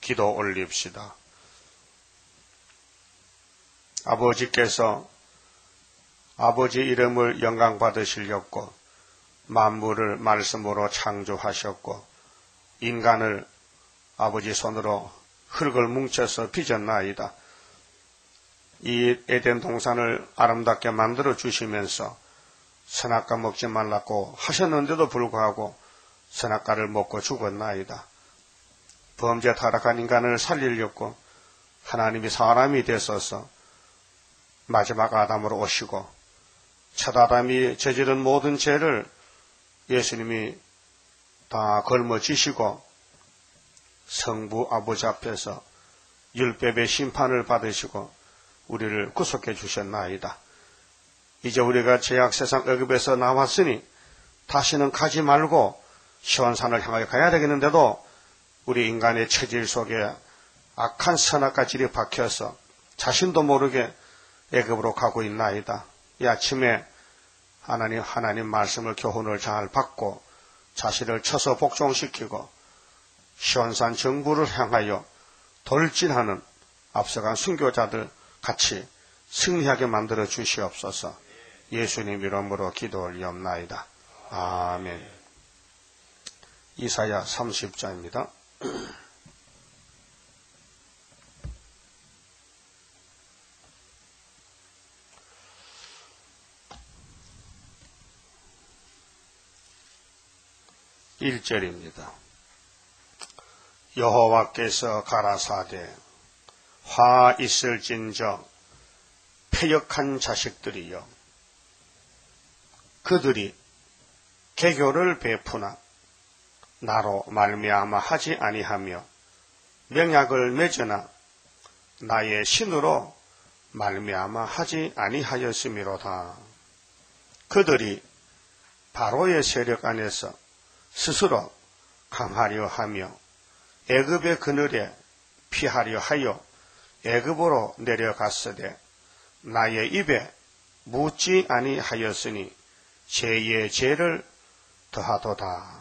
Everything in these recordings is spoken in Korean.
기도 올립시다. 아버지께서 아버지 이름을 영광 받으시려고 만물을 말씀으로 창조하셨고 인간을 아버지 손으로 흙을 뭉쳐서 빚었나이다. 이 에덴 동산을 아름답게 만들어 주시면서 선악과 먹지 말라고 하셨는데도 불구하고 선악과를 먹고 죽었나이다. 범죄 타락한 인간을 살리려고 하나님이 사람이 되셔서 마지막 아담으로 오시고 첫 아담이 저지른 모든 죄를 예수님이 다 걸머지시고 성부 아버지 앞에서 율법의 심판을 받으시고 우리를 구속해 주셨나이다. 이제 우리가 죄악 세상 억압에서 나왔으니 다시는 가지 말고 시온산을 향하여 가야 되겠는데도 우리 인간의 체질 속에 악한 선악과 질이 박혀서 자신도 모르게 애굽으로 가고 있나이다. 이 아침에 하나님 말씀을 교훈을 잘 받고 자신을 쳐서 복종시키고 시온산 정부를 향하여 돌진하는 앞서간 순교자들 같이 승리하게 만들어 주시옵소서. 예수님 이름으로 기도 올리옵나이다. 아멘. 이사야 30장입니다. (1절입니다) 여호와께서 가라사대 화 있을진저 패역한 자식들이여 그들이 개교를 베푸나 나로 말미암아 하지 아니하며 명약을 맺으나 나의 신으로 말미암아 하지 아니하였음이로다. 그들이 바로의 세력 안에서 스스로 강하려 하며 애굽의 그늘에 피하려 하여 애굽으로 내려갔으되 나의 입에 묻지 아니하였으니 죄의 죄를 더하도다.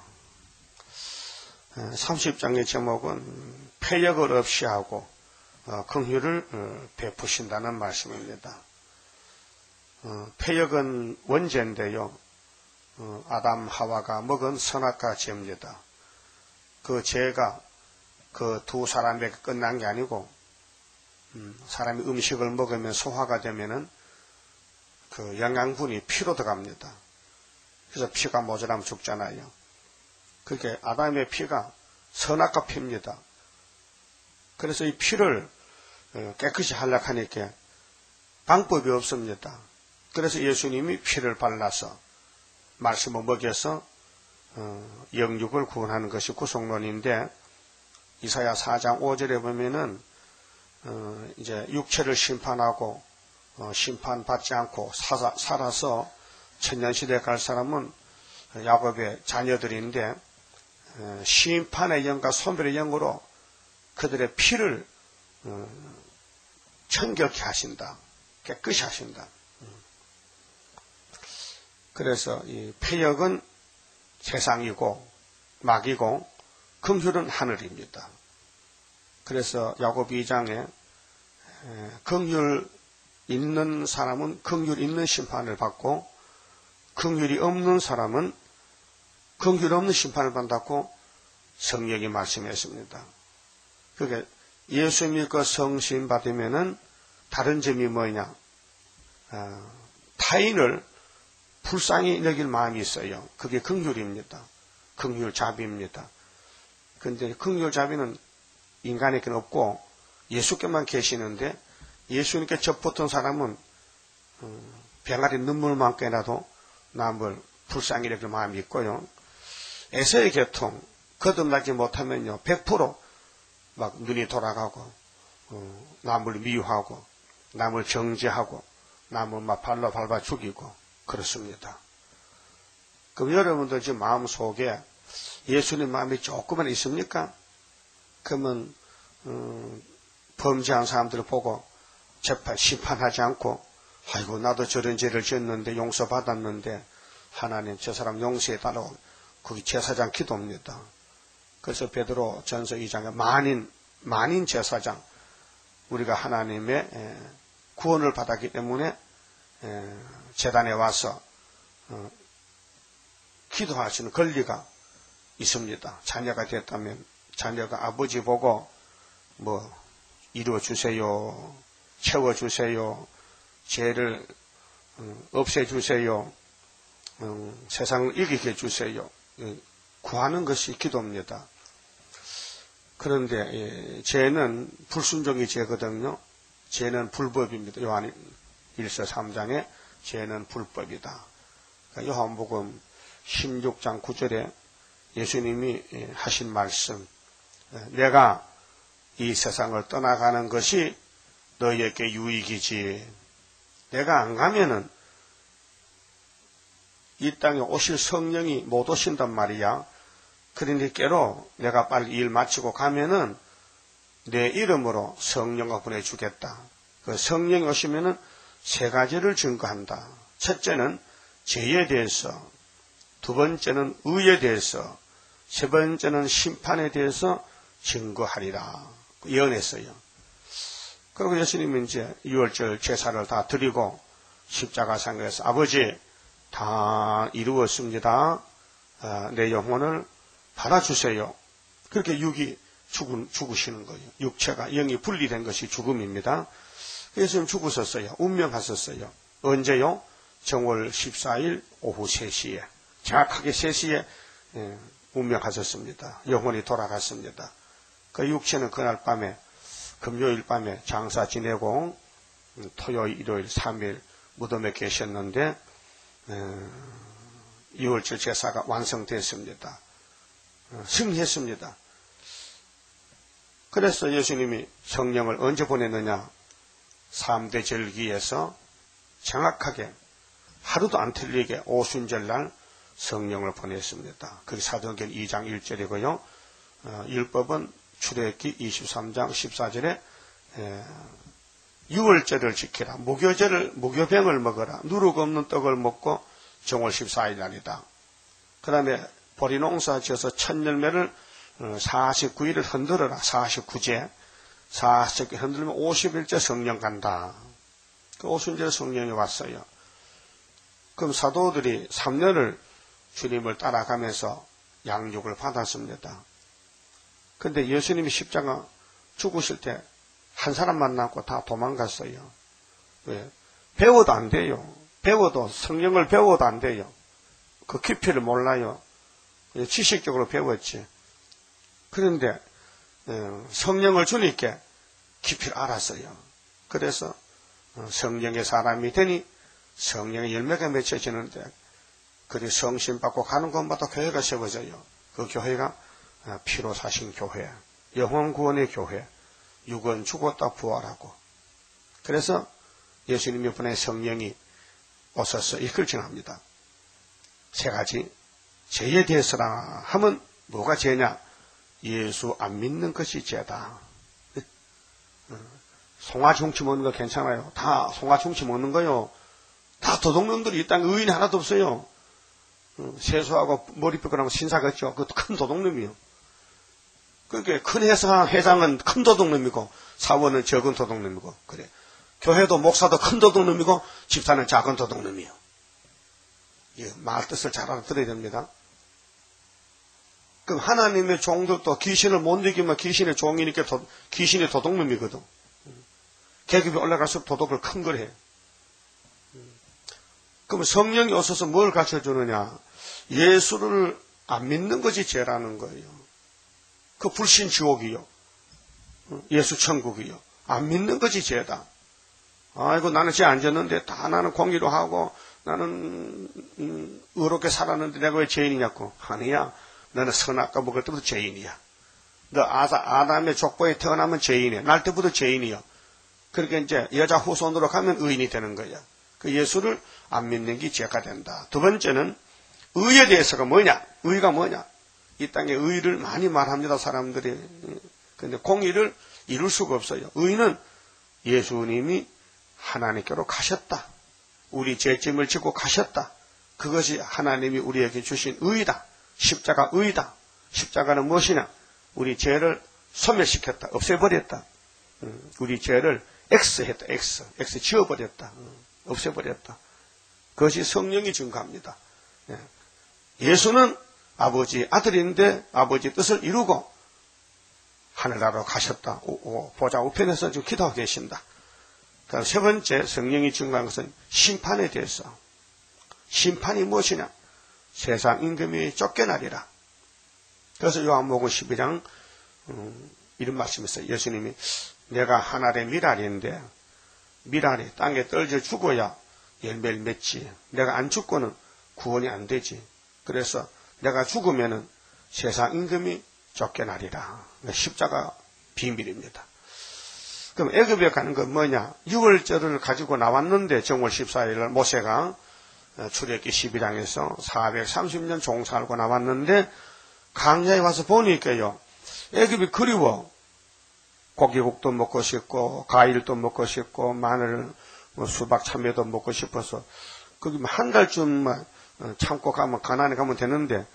30장의 제목은 패역을 없이 하고 긍휼을 베푸신다는 말씀입니다. 패역은 원죄인데요. 아담 하와가 먹은 선악과 죄입니다. 그 죄가 그 두 사람에게 끝난 게 아니고 사람이 음식을 먹으면 소화가 되면은 그 영양분이 피로 들어갑니다. 그래서 피가 모자라면 죽잖아요. 그게 아담의 피가 선악과 피입니다. 그래서 이 피를 깨끗이 하려고 하니까 방법이 없습니다. 그래서 예수님이 피를 발라서 말씀을 먹여서 영육을 구원하는 것이 구속론인데 이사야 4장 5절에 보면은 이제 육체를 심판하고 심판받지 않고 살아서 천년시대에 갈 사람은 야곱의 자녀들인데 심판의 영과 소멸의 영으로 그들의 피를 청결케 하신다. 깨끗이 하신다. 그래서 이 패역은 세상이고 막이고 긍휼은 하늘입니다. 그래서 야곱 2장에 긍휼 있는 사람은 긍휼 있는 심판을 받고 긍휼이 없는 사람은 긍휼 없는 심판을 받았고 성령이 말씀했습니다. 그게 예수 믿고 성신 받으면은 다른 점이 뭐냐? 타인을 불쌍히 여길 마음이 있어요. 그게 긍휼입니다. 긍휼자비입니다. 그런데 긍휼자비는 인간에게는 없고 예수께만 계시는데 예수님께 접붙은 사람은 병아리 눈물만큼이라도 남을 불쌍히 여길 마음이 있고요. 에서의 계통 거듭나지 못하면요 100% 막 눈이 돌아가고 남을 미워하고 남을 정죄하고 남을 막 발로 밟아 죽이고 그렇습니다. 그럼 여러분들 지금 마음속에 예수님 마음이 조금만 있습니까? 그러면 범죄한 사람들을 보고 심판하지 않고 아이고 나도 저런 죄를 지었는데 용서받았는데 하나님 저 사람 용서해달라고 거기 제사장 기도합니다. 그래서 베드로 전서 2장에 만인 만인 제사장, 우리가 하나님의 구원을 받았기 때문에 제단에 와서 기도할 수 있는 권리가 있습니다. 자녀가 됐다면 자녀가 아버지 보고 이루어주세요, 채워주세요, 죄를 없애주세요, 세상을 이기게 해주세요, 구하는 것이 기도입니다. 그런데 죄는 불순종이 죄거든요. 죄는 불법입니다. 요한 1서 3장에 죄는 불법이다. 그러니까 요한복음 16장 9절에 예수님이 하신 말씀, 내가 이 세상을 떠나가는 것이 너희에게 유익이지, 내가 안 가면은 이 땅에 오실 성령이 못 오신단 말이야. 그러니까로 내가 빨리 일 마치고 가면은 내 이름으로 성령을 보내주겠다. 그 성령이 오시면은 세 가지를 증거한다. 첫째는 죄에 대해서, 두 번째는 의에 대해서, 세 번째는 심판에 대해서 증거하리라. 예언했어요. 그리고 예수님은 이제 유월절 제사를 다 드리고 십자가상에서 아버지 다 이루었습니다. 내 영혼을 받아주세요. 그렇게 육이 죽으시는 거예요. 육체가 영이 분리된 것이 죽음입니다. 예수님 죽으셨어요. 운명하셨어요. 언제요? 정월 14일 오후 3시에 정확하게 3시에 운명하셨습니다. 영혼이 돌아갔습니다. 그 육체는 그날 밤에 금요일 밤에 장사 지내고 토요일, 일요일, 3일 무덤에 계셨는데 유월절 제사가 완성됐습니다. 승리했습니다. 그래서 예수님이 성령을 언제 보냈느냐? 3대 절기에서 정확하게 하루도 안 틀리게 오순절날 성령을 보냈습니다. 그게 사도행전 2장 1절이고요. 율법은 출애굽기 23장 14절에 유월절을 지키라, 무교병을 먹어라, 누룩 없는 떡을 먹고 정월 14일 날이다. 그 다음에 보리농사 지어서 첫 열매를 49일을 흔들어라. 49제 40개 흔들면 50일째 성령 간다. 그 오순절에 성령이 왔어요. 그럼 사도들이 3년을 주님을 따라가면서 양육을 받았습니다. 그런데 예수님이 십자가 죽으실 때 한 사람 만나고 다 도망갔어요. 왜? 배워도 안 돼요. 성령을 배워도 안 돼요. 그 깊이를 몰라요. 지식적으로 배웠지. 그런데 성령을 주니까 깊이를 알았어요. 그래서 성령의 사람이 되니 성령의 열매가 맺혀지는데, 그리 성신 받고 가는 곳마다 교회가 세워져요. 그 교회가 피로 사신 교회, 영혼 구원의 교회, 육은 죽었다 부활하고. 그래서 예수님이 보낸 성령이 오셔서 이걸 정합니다. 세 가지. 죄에 대해서라 하면 뭐가 죄냐? 예수 안 믿는 것이 죄다. 송아중치 먹는 거 괜찮아요. 다 송아중치 먹는 거요. 다 도둑놈들이 이 땅에 의인이 하나도 없어요. 세수하고 머리 삐끗하고 신사 같죠. 그것도 큰 도둑놈이요. 그렇게 큰 회장은 큰 도둑놈이고 사원은 적은 도둑놈이고, 그래. 교회도 목사도 큰 도둑놈이고 집사는 작은 도둑놈이요. 말 뜻을 잘 알아들어야 됩니다. 그럼 하나님의 종들도 귀신을 못 이기면 귀신의 종이니까 귀신의 도둑놈이거든. 계급이 올라갈수록 도둑을 큰 걸 해. 그럼 성령이 오셔서 뭘 가르쳐주느냐? 예수를 안 믿는 것이 죄라는 거예요. 그 불신 지옥이요. 예수 천국이요. 안 믿는 것이 죄다. 아이고, 나는 죄 안 졌는데 다 나는 공의로 하고 나는 의롭게 살았는데 내가 왜 죄인이냐고. 아니야. 너는 선악과 먹을 때부터 죄인이야. 너 아담의 족보에 태어나면 죄인이야. 날 때부터 죄인이야. 그러니까 이제 여자 후손으로 가면 의인이 되는 거야. 그 예수를 안 믿는 게 죄가 된다. 두 번째는 의에 대해서가 뭐냐? 의가 뭐냐? 이 땅에 의를 많이 말합니다, 사람들이. 근데 공의를 이룰 수가 없어요. 의는 예수님이 하나님께로 가셨다. 우리 죄짐을 지고 가셨다. 그것이 하나님이 우리에게 주신 의이다. 십자가 의이다. 십자가는 무엇이냐? 우리 죄를 소멸시켰다. 없애버렸다. 우리 죄를 X했다. X 지워버렸다. 없애버렸다. 그것이 성령이 증거합니다. 예수는 아버지 아들인데 아버지 뜻을 이루고 하늘나라로 가셨다. 보좌 우편에서 지금 기도하고 계신다. 그래서 세 번째 성령이 증거한 것은 심판에 대해서. 심판이 무엇이냐? 세상 임금이 쫓겨나리라. 그래서 요한복음 12장 이런 말씀이 있어요. 예수님이 내가 하늘의 미랄인데 미랄이 땅에 떨어져 죽어야 열매를 맺지. 내가 안 죽고는 구원이 안 되지. 그래서 내가 죽으면은 세상 임금이 쫓겨나리라. 십자가 비밀입니다. 그럼 애굽에 가는 건 뭐냐? 6월절을 가지고 나왔는데 정월 14일 모세가 출애굽기 12장에서 430년 종살고 나왔는데 광야에 와서 보니까요. 애굽이 그리워. 고기국도 먹고 싶고 과일도 먹고 싶고 마늘 수박 참외도 먹고 싶어서 거기 한 달쯤만 참고 가면 가나안에 가면 되는데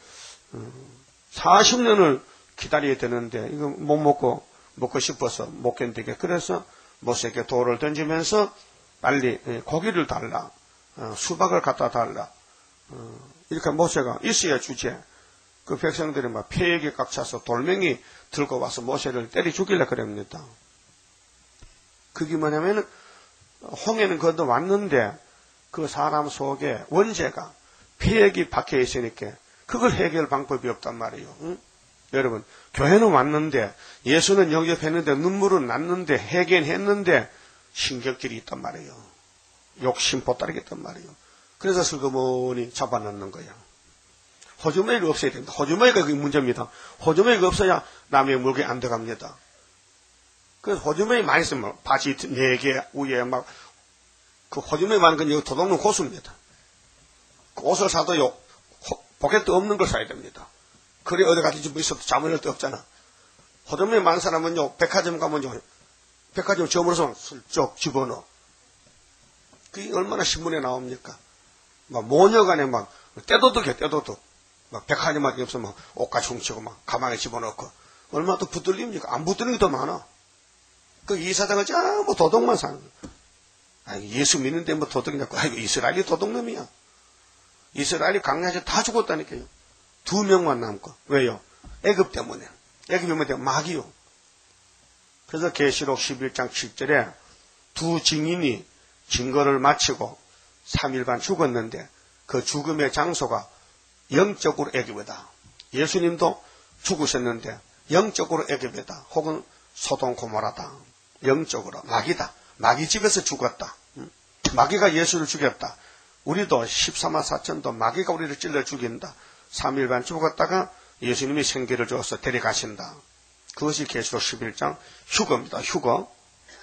40년을 기다려야 되는데 이거 못 먹고 싶어서 못 견디게 그래서 모세에게 돌을 던지면서 빨리 고기를 달라 수박을 갖다 달라 이렇게 모세가 있어야 주제. 그 백성들이 막 폐역에 꽉 차서 돌멩이 들고 와서 모세를 때려 죽이려 그럽니다. 그게 뭐냐면 홍해는 건너 왔는데 그 사람 속에 원죄가 폐역이 박혀 있으니까 그걸 해결 방법이 없단 말이에요. 응? 여러분 교회는 왔는데 예수는 영접했는데 눈물은 났는데 해결했는데 신경질이 있단 말이에요. 욕심 보따르겠단 말이에요. 그래서 슬그머니 잡아넣는 거야. 호주머니가 없어야 됩니다. 호주머니가 그게 문제입니다. 호주머니가 없어야 남의 물건이 안 들어갑니다. 그래서 호주머니 많이 쓰면 바지 4개 위에 막 그 호주머니 많은 건 여기 도둑놈 고수입니다. 그 옷을 사도요 포켓도 없는 걸 사야 됩니다. 그래 어디 가서 뭐 있어도 자문할 데 없잖아. 호주머니 많은 사람은요 백화점 가면요 백화점 점으로서 슬쩍 집어넣어. 그게 얼마나 신문에 나옵니까? 막 모녀간에 막 떼도둑이야 떼도둑. 막 백화점밖에 없으면 옷까지 훔치고 막 가방에 집어넣고 얼마나 또 붙들립니까? 안 붙들는 게 더 많아. 그 이사장은 전부 도둑만 사는 거야. 예수 믿는데 뭐 도둑이냐고. 이스라엘이 도둑놈이야. 이스라엘이 강야에서 다 죽었다니까요. 2명만 남고. 왜요? 애굽 때문에. 애굽이 뭐냐? 마귀요. 그래서 계시록 11장 7절에 두 증인이 증거를 마치고 3일 반 죽었는데 그 죽음의 장소가 영적으로 애굽이다. 예수님도 죽으셨는데 영적으로 애굽이다. 혹은 소돔 고모라다. 영적으로 마귀다. 마귀 집에서 죽었다. 마귀가 예수를 죽였다. 우리도 14만 4천도 마귀가 우리를 찔러 죽인다. 3일 반 죽었다가 예수님이 생기를 주어서 데려가신다. 그것이 계시록 11장 휴거입니다. 휴거.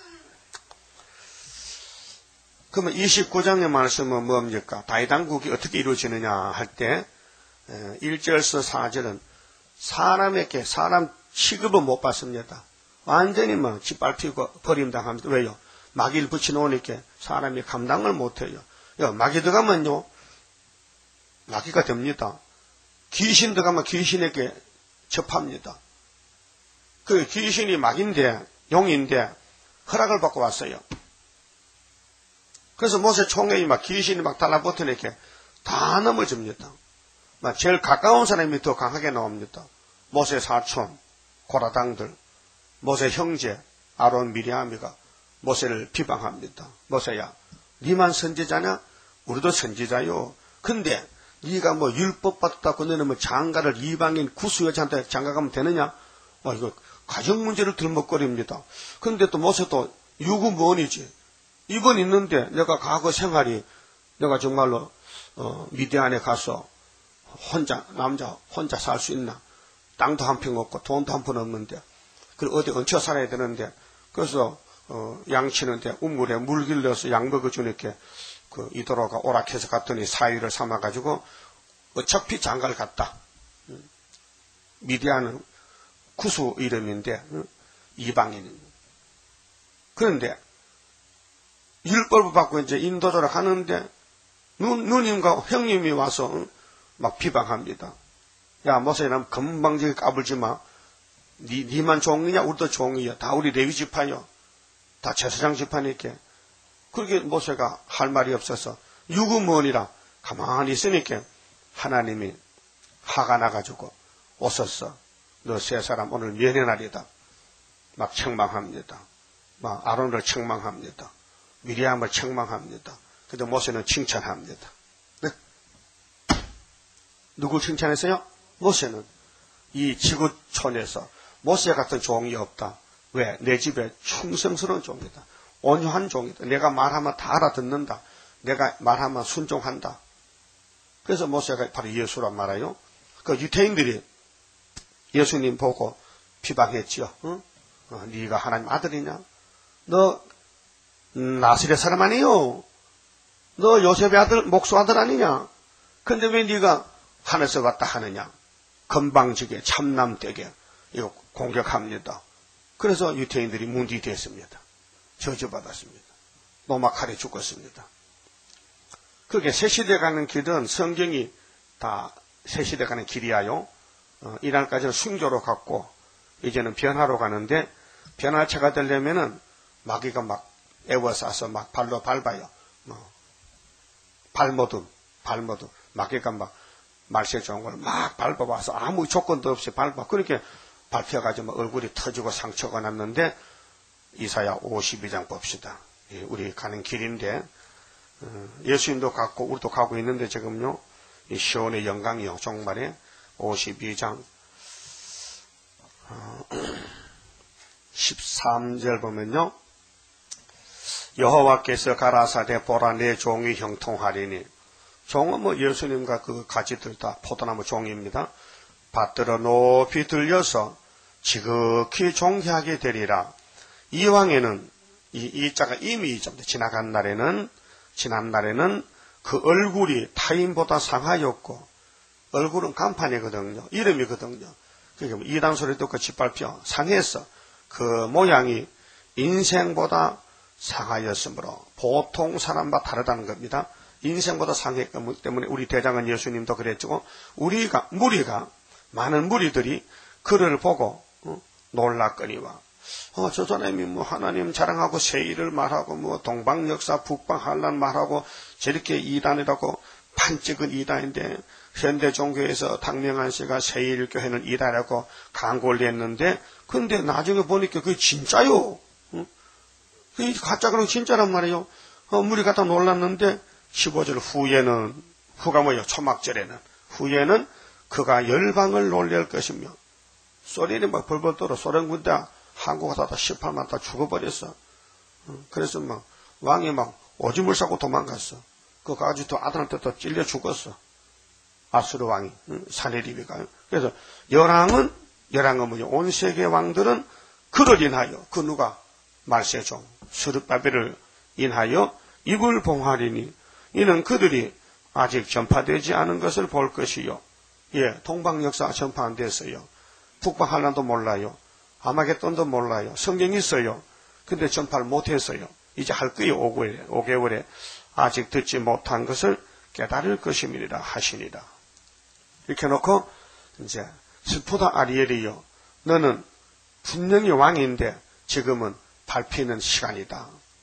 그러면 29장의 말씀은 뭡니까? 다윗왕국이 어떻게 이루어지느냐 할 때 1절에서 4절은 사람에게 사람 취급을 못 받습니다. 완전히 뭐 짓밟히고 버림당합니다. 왜요? 마귀를 붙여놓으니까 사람이 감당을 못해요. 마귀 들어가면요 마귀가 됩니다. 귀신 들어가면 귀신에게 접합니다. 그 귀신이 마귀인데 용인데 허락을 받고 왔어요. 그래서 모세 총회에 막 귀신이 막 달라붙으니까 다 넘어집니다. 막 제일 가까운 사람이 더 강하게 나옵니다. 모세 사촌, 고라당들, 모세 형제, 아론 미리암이가 모세를 비방합니다. 모세야, 니만 선지자냐? 우리도 선지자요. 근데 네가 뭐 율법 받았다고 너는 뭐 장가를 이방인 구수 여자한테 장가가면 되느냐? 이거 가정 문제를 들먹거립니다. 그런데 또 모세도 유구무원이지. 이번 있는데 내가 과거 생활이 내가 정말로 미디안에 가서 남자 혼자 살 수 있나? 땅도 한 평 없고 돈도 한 푼 없는데 그리고 어디 얹혀 살아야 되는데 그래서 양 치는데 우물에 물 길러서 양 먹어주니까 그 이도로가 오락해서 갔더니 사위를 삼아가지고 어차피 장가를 갔다. 미디안은 구수 이름인데 이방인. 그런데 율법을 받고 이제 인도자로 가는데 누님과 형님이 와서 막 비방합니다. 야 모세야 난 건방지게 까불지 마. 니만 종이냐? 우리도 종이야. 다 우리 레위 지파요. 다 제사장 지파니까. 그렇게 모세가 할 말이 없어서 유구무원이라 가만히 있으니까 하나님이 화가 나가지고 오셨어. 너 세 사람 오늘 면회 날이다. 막 책망합니다. 막 아론을 책망합니다. 미리암을 책망합니다. 근데 모세는 칭찬합니다. 네? 누구 칭찬했어요? 모세는. 이 지구촌에서 모세 같은 종이 없다. 왜? 내 집에 충성스러운 종이다. 온유한 종이다. 내가 말하면 다 알아듣는다. 내가 말하면 순종한다. 그래서 모세가 바로 예수란 말이에요. 그 유태인들이 예수님 보고 비방했지요. 응? 네가 하나님 아들이냐? 너 나사렛 사람 아니요? 너 요셉의 아들, 목수 아들 아니냐? 근데 왜 네가 하늘에서 왔다 하느냐? 건방지게 참남되게 이거 공격합니다. 그래서 유태인들이 문제됐습니다. 저주받았습니다. 노마칼에 죽었습니다. 그게 새시대 가는 길은 성경이 다 새시대 가는 길이야요. 이날까지는 순교로 갔고 이제는 변화로 가는데 변화차가 되려면은 마귀가 막 애워싸서 막 발로 밟아요. 발모둠 마귀가 막 말세 좋은 걸 막 밟아와서 아무 조건도 없이 밟아. 그렇게 밟혀가지고 얼굴이 터지고 상처가 났는데 이사야 52장 봅시다. 우리 가는 길인데 예수님도 갔고 우리도 가고 있는데 지금요 이 시온의 영광이요 종말에 52장 13절 보면요 여호와께서 가라사대 보라 내 종이 형통하리니 종은 뭐 예수님과 그 가지들 다 포도나무 종입니다. 받들어 높이 들려서 지극히 존귀하게 되리라. 이왕에는 이 자가 이미 좀 지난 날에는 그 얼굴이 타인보다 상하였고 얼굴은 간판이거든요. 이름이거든요. 그러니까 이단 소리 듣고 짓밟혀 상했어. 그 모양이 인생보다 상하였으므로 보통 사람과 다르다는 겁니다. 인생보다 상했기 때문에 우리 대장은 예수님도 그랬죠. 무리가 많은 무리들이 그를 보고 놀랐거니와 저 사람이 뭐 하나님 자랑하고 세일을 말하고 뭐 동방 역사 북방 한란 말하고 저렇게 이단이라고 판찍은 이단인데 현대 종교에서 당명한 씨가 세일교회는 이단이라고 광고를 했는데 근데 나중에 보니까 그게 진짜요. 그게 가짜 그런 진짜란 말이에요. 무리가 다 놀랐는데 15절 후가 뭐예요? 초막절에는 후에는 그가 열방을 놀랄 것이며 소련이 막 벌벌 떨어 소련 군대 한국 가서 다 18만 다 죽어버렸어. 그래서 막 왕이 막 오줌을 싸고 도망갔어. 그 가지고 또 아들한테 또 찔려 죽었어. 아수르 왕이 사네리비가. 그래서 열왕은 뭐죠? 온 세계 왕들은 그를 인하여 그 누가 말세종 스룹바벨을 인하여 입을 봉하리니 이는 그들이 아직 전파되지 않은 것을 볼 것이요. 예, 동방 역사 전파 안 됐어요. 북방 한란도 몰라요. 아마겟돈도 몰라요. 성경이 있어요. 근데 전파를 못했어요. 이제 할 거예요. 5개월에 아직 듣지 못한 것을 깨달을 것임이라 하시니라. 이렇게 놓고 이제 스푸다 아리엘이요. 너는 분명히 왕인데 지금은 밟히는 시간이다.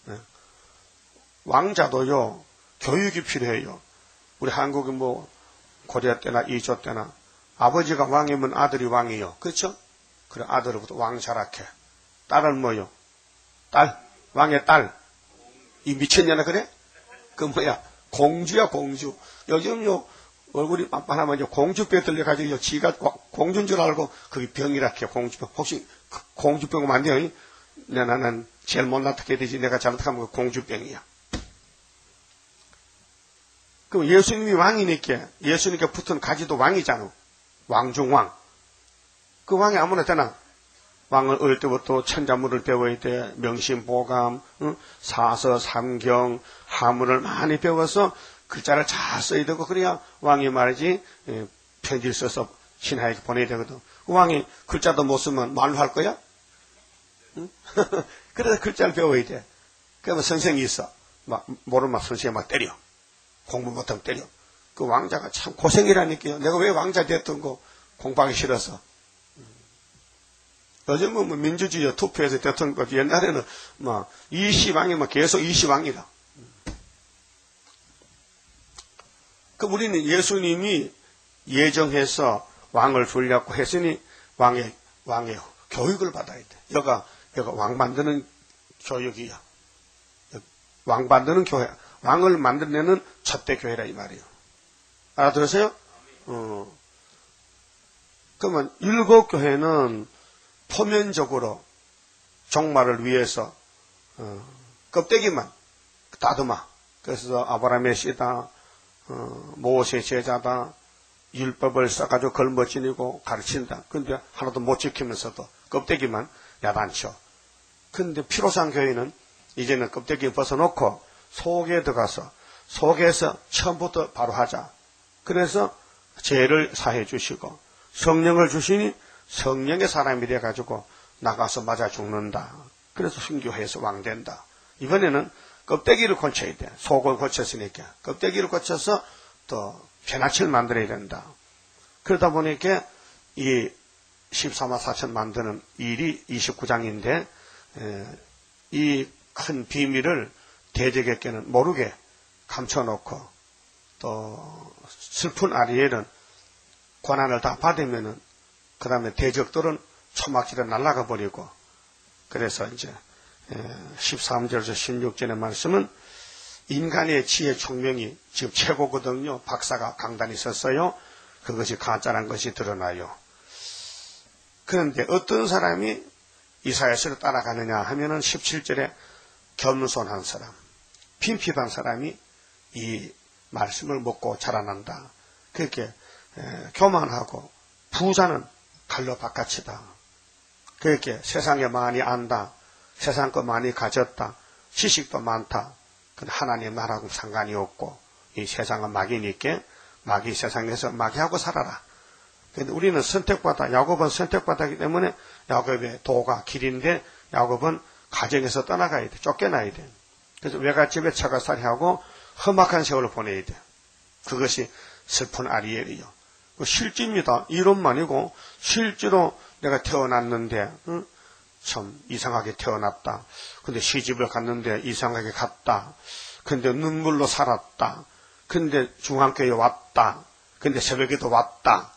왕자도요. 교육이 필요해요. 우리 한국은 뭐 고려 때나 이조 때나 아버지가 왕이면 아들이 왕이요. 그렇죠? 그래 아들부터 왕 자락해. 딸은 뭐요? 딸 왕의 딸. 이 미쳤냐나 그래? 그 뭐야? 공주야 공주. 요즘요 얼굴이 빤빤하면 공주병 들려가지고 지가 공주인 줄 알고 그게 병이라 해요. 공주병. 혹시 공주병 맞네요? 나는 제일 못나게 되지. 내가 잘못하면 공주병이야. 그럼 예수님이 왕이니까 예수님께 붙은 가지도 왕이잖아. 왕중왕. 그 왕이 아무나 되나? 왕은 어릴 때부터 천자문을 배워야 돼. 명심보감, 사서, 삼경, 하문을 많이 배워서 글자를 잘 써야 되고 그래야 왕이 말이지 편지를 써서 신하에게 보내야 되거든. 그 왕이 글자도 못 쓰면 말로 할 거야? 응? 그래서 글자를 배워야 돼. 그러면 선생이 있어. 막 모르면 선생이 막 때려. 공부 못하면 때려. 그 왕자가 참 고생이라니까요. 내가 왜 왕자 됐던 거 공부하기 싫어서. 요즘은 뭐 민주주의 투표에서 대통령, 옛날에는 뭐, 이 시방이 뭐 계속 이 시방이다. 그 우리는 예수님이 예정해서 왕을 주려고 했으니 왕의 교육을 받아야 돼. 여가 왕 만드는 교육이야. 왕 만드는 교회. 왕을 만들어내는 첫대 교회라 이 말이에요. 알아들으세요? 그러면 7교회는 표면적으로 종말을 위해서 껍데기만 다듬어. 그래서 아브라함의 씨다, 모세 제자다, 율법을 써가지고 걸머지니고 가르친다. 근데 하나도 못 지키면서도 껍데기만 야단쳐. 근데 피로상 교회는 이제는 껍데기 벗어놓고 속에 들어가서 속에서 처음부터 바로 하자. 그래서 죄를 사해 주시고 성령을 주시니 성령의 사람이 돼가지고 나가서 맞아 죽는다. 그래서 순교해서 왕된다. 이번에는 껍데기를 고쳐야 돼. 속을 고쳤으니까 껍데기를 고쳐서 또 페나칠 만들어야 된다. 그러다 보니까 이 14만 4천 만드는 일이 29장인데 이 큰 비밀을 대적에게는 모르게 감춰놓고 또 슬픈 아리엘은 고난을 다 받으면은 그 다음에 대적들은 초막지를 날아가 버리고 그래서 이제 13절에서 16절의 말씀은 인간의 지혜 총명이 지금 최고거든요. 박사가 강단이 섰어요. 그것이 가짜란 것이 드러나요. 그런데 어떤 사람이 이사야서를 따라가느냐 하면은 17절에 겸손한 사람, 핀핍한 사람이 이 말씀을 먹고 자라난다. 그렇게 교만하고 부자는 칼로 바깥이다. 그렇게 세상에 많이 안다. 세상 거 많이 가졌다. 지식도 많다. 근데 하나님 나라하고 상관이 없고 이 세상은 마귀니까 마귀 세상에서 마귀하고 살아라. 근데 우리는 선택받아, 야곱은 선택받았기 때문에 야곱의 도가 길인데 야곱은 가정에서 떠나가야 돼. 쫓겨나야 돼. 그래서 외갓집에 처가살이하고 험악한 세월을 보내야 돼. 그것이 슬픈 아리엘이요. 실제입니다. 이론만이고 실제로 내가 태어났는데 참 이상하게 태어났다. 근데 시집을 갔는데 이상하게 갔다. 근데 눈물로 살았다. 근데 중앙교회에 왔다. 근데 새벽에도 왔다.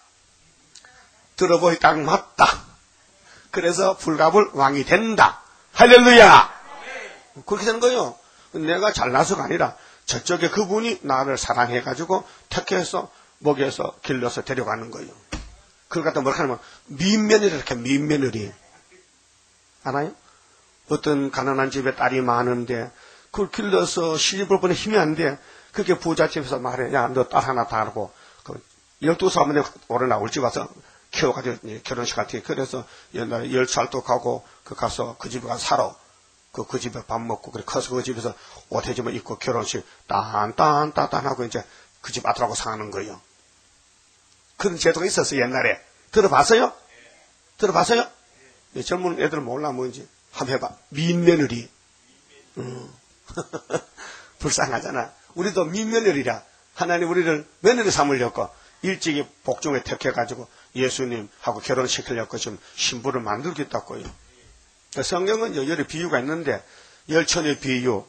들어보니 딱 맞다. 그래서 불갑을 왕이 된다. 할렐루야! 그렇게 되는 거예요. 내가 잘나서가 아니라 저쪽에 그분이 나를 사랑해가지고 택해서 먹여서 길러서 데려가는 거예요. 그걸 갖다 뭐라 하냐면 민며느리 이렇게 민며느리. 알아요? 어떤 가난한 집에 딸이 많은데 그걸 길러서 시집을 보내 힘이 안 돼. 그렇게 부잣집에서 말해. 야, 너 딸 하나 다 하고 12살만에 오래 나올 집 와서 키워가지고 결혼식 할 때 그래서 옛날에 10살도 가고 가서 그 집에 가서 살아. 그 집에 밥 먹고 그래 커서 그 집에서 옷해지만 입고 결혼식 딴딴딴딴하고 이제 그 집 아들하고 사는 거예요. 그런 제도가 있었어 옛날에. 들어봤어요? 들어봤어요? 젊은 애들 몰라 뭔지 한번 해봐. 민며느리. 불쌍하잖아. 우리도 민며느리라. 하나님 우리를 며느리 삼으려고 일찍이 복종에 택해가지고 예수님하고 결혼시키려고 지금 신부를 만들겠다고요. 성경은 여러 비유가 있는데 10천의 비유,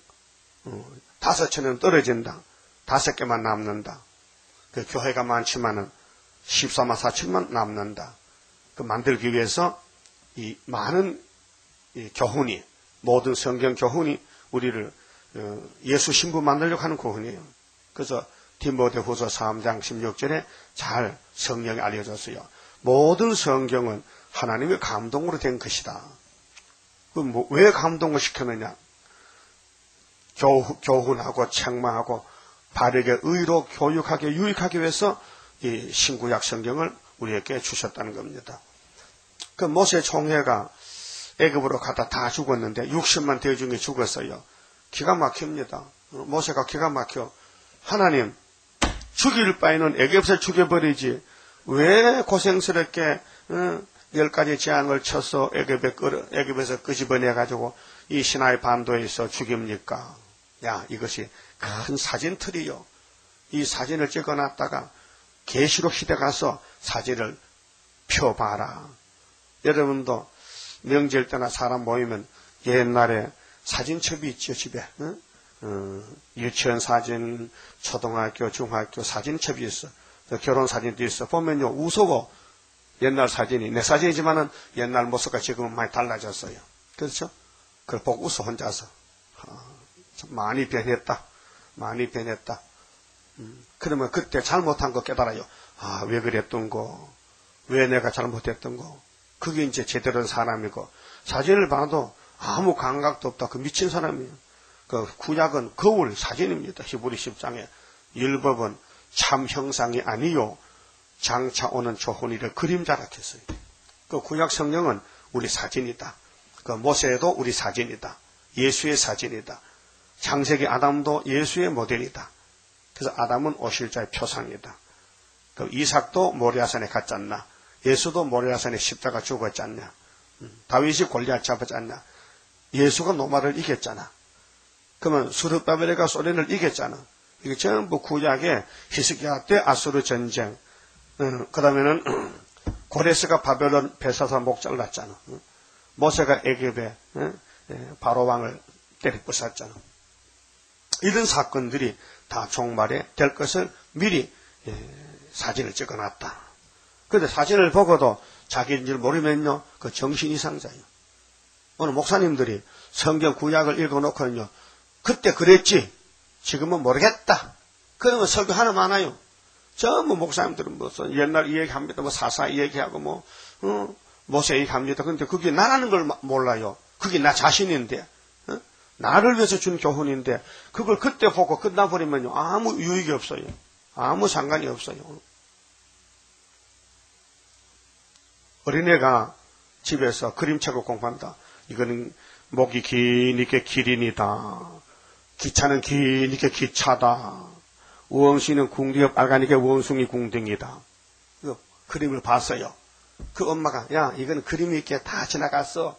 5천은 떨어진다. 5개만 남는다. 그 교회가 많지만은 14만 4천만 남는다. 그 만들기 위해서 이 많은 이 교훈이 모든 성경 교훈이 우리를 예수 신부 만들려고 하는 교훈이에요. 그래서 디모데후서 3장 16절에 잘 성경이 알려졌어요. 모든 성경은 하나님의 감동으로 된 것이다. 왜 감동을 시켰느냐? 교훈하고 책망하고 바르게 의로 교육하게 유익하기 위해서 이 신구약 성경을 우리에게 주셨다는 겁니다. 그 모세 총회가 애굽으로 가다 다 죽었는데 60만 대중이 죽었어요. 기가 막힙니다. 모세가 기가 막혀. 하나님 죽일 바에는 애굽에서 죽여버리지 왜 고생스럽게 10가지 재앙을 쳐서 애굽에서 끄집어내가지고 이 시나이 반도에서 죽입니까? 야, 이것이 큰 사진틀이요. 이 사진을 찍어놨다가 계시록 시대 가서 사진을 펴봐라. 여러분도 명절 때나 사람 모이면 옛날에 사진첩이 있죠, 집에. 유치원 사진, 초등학교, 중학교 사진첩이 있어. 결혼 사진도 있어. 보면요, 우스워. 옛날 사진이. 내 사진이지만은 옛날 모습과 지금은 많이 달라졌어요. 그렇죠? 그걸 보고 웃어, 혼자서. 참 많이 변했다. 많이 변했다. 그러면 그때 잘못한 거 깨달아요. 아, 왜 그랬던 거. 왜 내가 잘못했던 거. 그게 이제 제대로 된 사람이고. 사진을 봐도 아무 감각도 없다. 그 미친 사람이에요. 그 구약은 거울 사진입니다. 히브리 10장에. 율법은 참 형상이 아니요. 장차 오는 조혼이를 그림자라 했어요. 그 구약 성령은 우리 사진이다. 그 모세도 우리 사진이다. 예수의 사진이다. 창세기 아담도 예수의 모델이다. 그래서 아담은 오실자의 표상이다. 그 이삭도 모리아산에 갔지 않나. 예수도 모리아산에 십자가 죽었지 않냐. 다윗이 골리앗 잡았지 않냐. 예수가 노마를 이겼잖아. 그러면 수르바벨과 소련을 이겼잖아. 이게 전부 구약의 히스기야 때 아수르 전쟁. 그 다음에는 고레스가 바벨론 벨사사 목자를 났잖아. 모세가 애굽에 바로 왕을 때려 부쉈잖아. 이런 사건들이 다 종말에 될 것을 미리 사진을 찍어놨다. 그런데 사진을 보고도 자기인 줄 모르면요, 그 정신 이상자예요. 오늘 목사님들이 성경 구약을 읽어놓고는요, 그때 그랬지, 지금은 모르겠다. 그러면 설교 하나 많아요. 전부 목사님들은 무슨 옛날 이야기합니다. 뭐 사사 이야기하고 모세 얘기합니다. 그런데 그게 나라는 걸 몰라요. 그게 나 자신인데, 나를 위해서 준 교훈인데, 그걸 그때 보고 끝나버리면요, 아무 유익이 없어요. 아무 상관이 없어요. 어린애가 집에서 그림책을 공부한다. 이거는 목이 기니까 기린이다. 기차는 기니까 기차다. 우엉씨는 궁둥이가 빨가니까 원숭이 궁둥이다. 그 그림을 봤어요. 그 엄마가, 야, 이건 그림이 있게 다 지나갔어.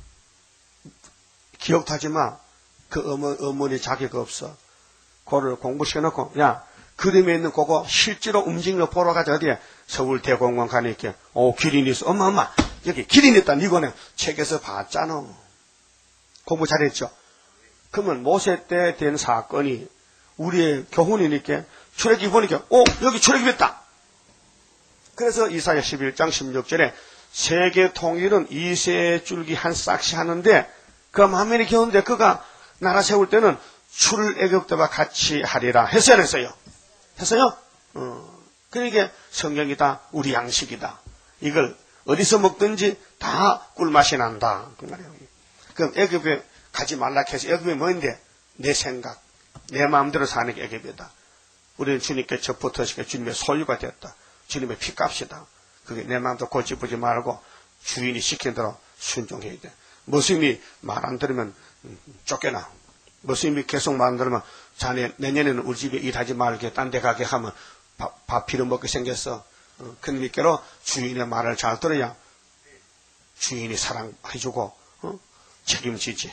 기억도 하지 마. 그 어머니 자격 없어. 그거를 공부시켜놓고, 야, 그림에 있는 그거 실제로 움직이는 거 보러 가자. 어디에? 서울대공원 가니까, 기린이 있어. 엄마, 여기 기린이 있다. 이거는 책에서 봤잖아. 공부 잘했죠? 그러면 모세 때 된 사건이 우리의 교훈이니까 출애굽기 보니까, 여기 출애굽이 있다. 그래서 이사야 11장 16절에 세계 통일은 2세 줄기 한 싹씩 하는데, 그 만면이 겨운데 그가 나라 세울 때는 출애굽때와 같이 하리라. 했어요, 안 했어요? 했어요? 그러니까 성경이다, 우리 양식이다. 이걸 어디서 먹든지 다 꿀맛이 난다. 그 말이에요. 그럼 애굽에 가지 말라 해서 애굽이 뭔데? 내 생각, 내 마음대로 사는 게 애굽이다. 우리는 주님께 접붙어시켜 주님의 소유가 됐다. 주님의 피값이다. 그게 내 마음도 고집부지 말고 주인이 시킨 대로 순종해야 돼. 모습이 말 안 들으면 쫓겨나. 모습이 계속 말 안 들으면 자네 내년에는 우리 집에 일하지 말게 딴 데 가게 하면 밥 필요 먹게 생겼어. 그러니까 주인의 말을 잘 들어야 주인이 사랑해주고 책임지지.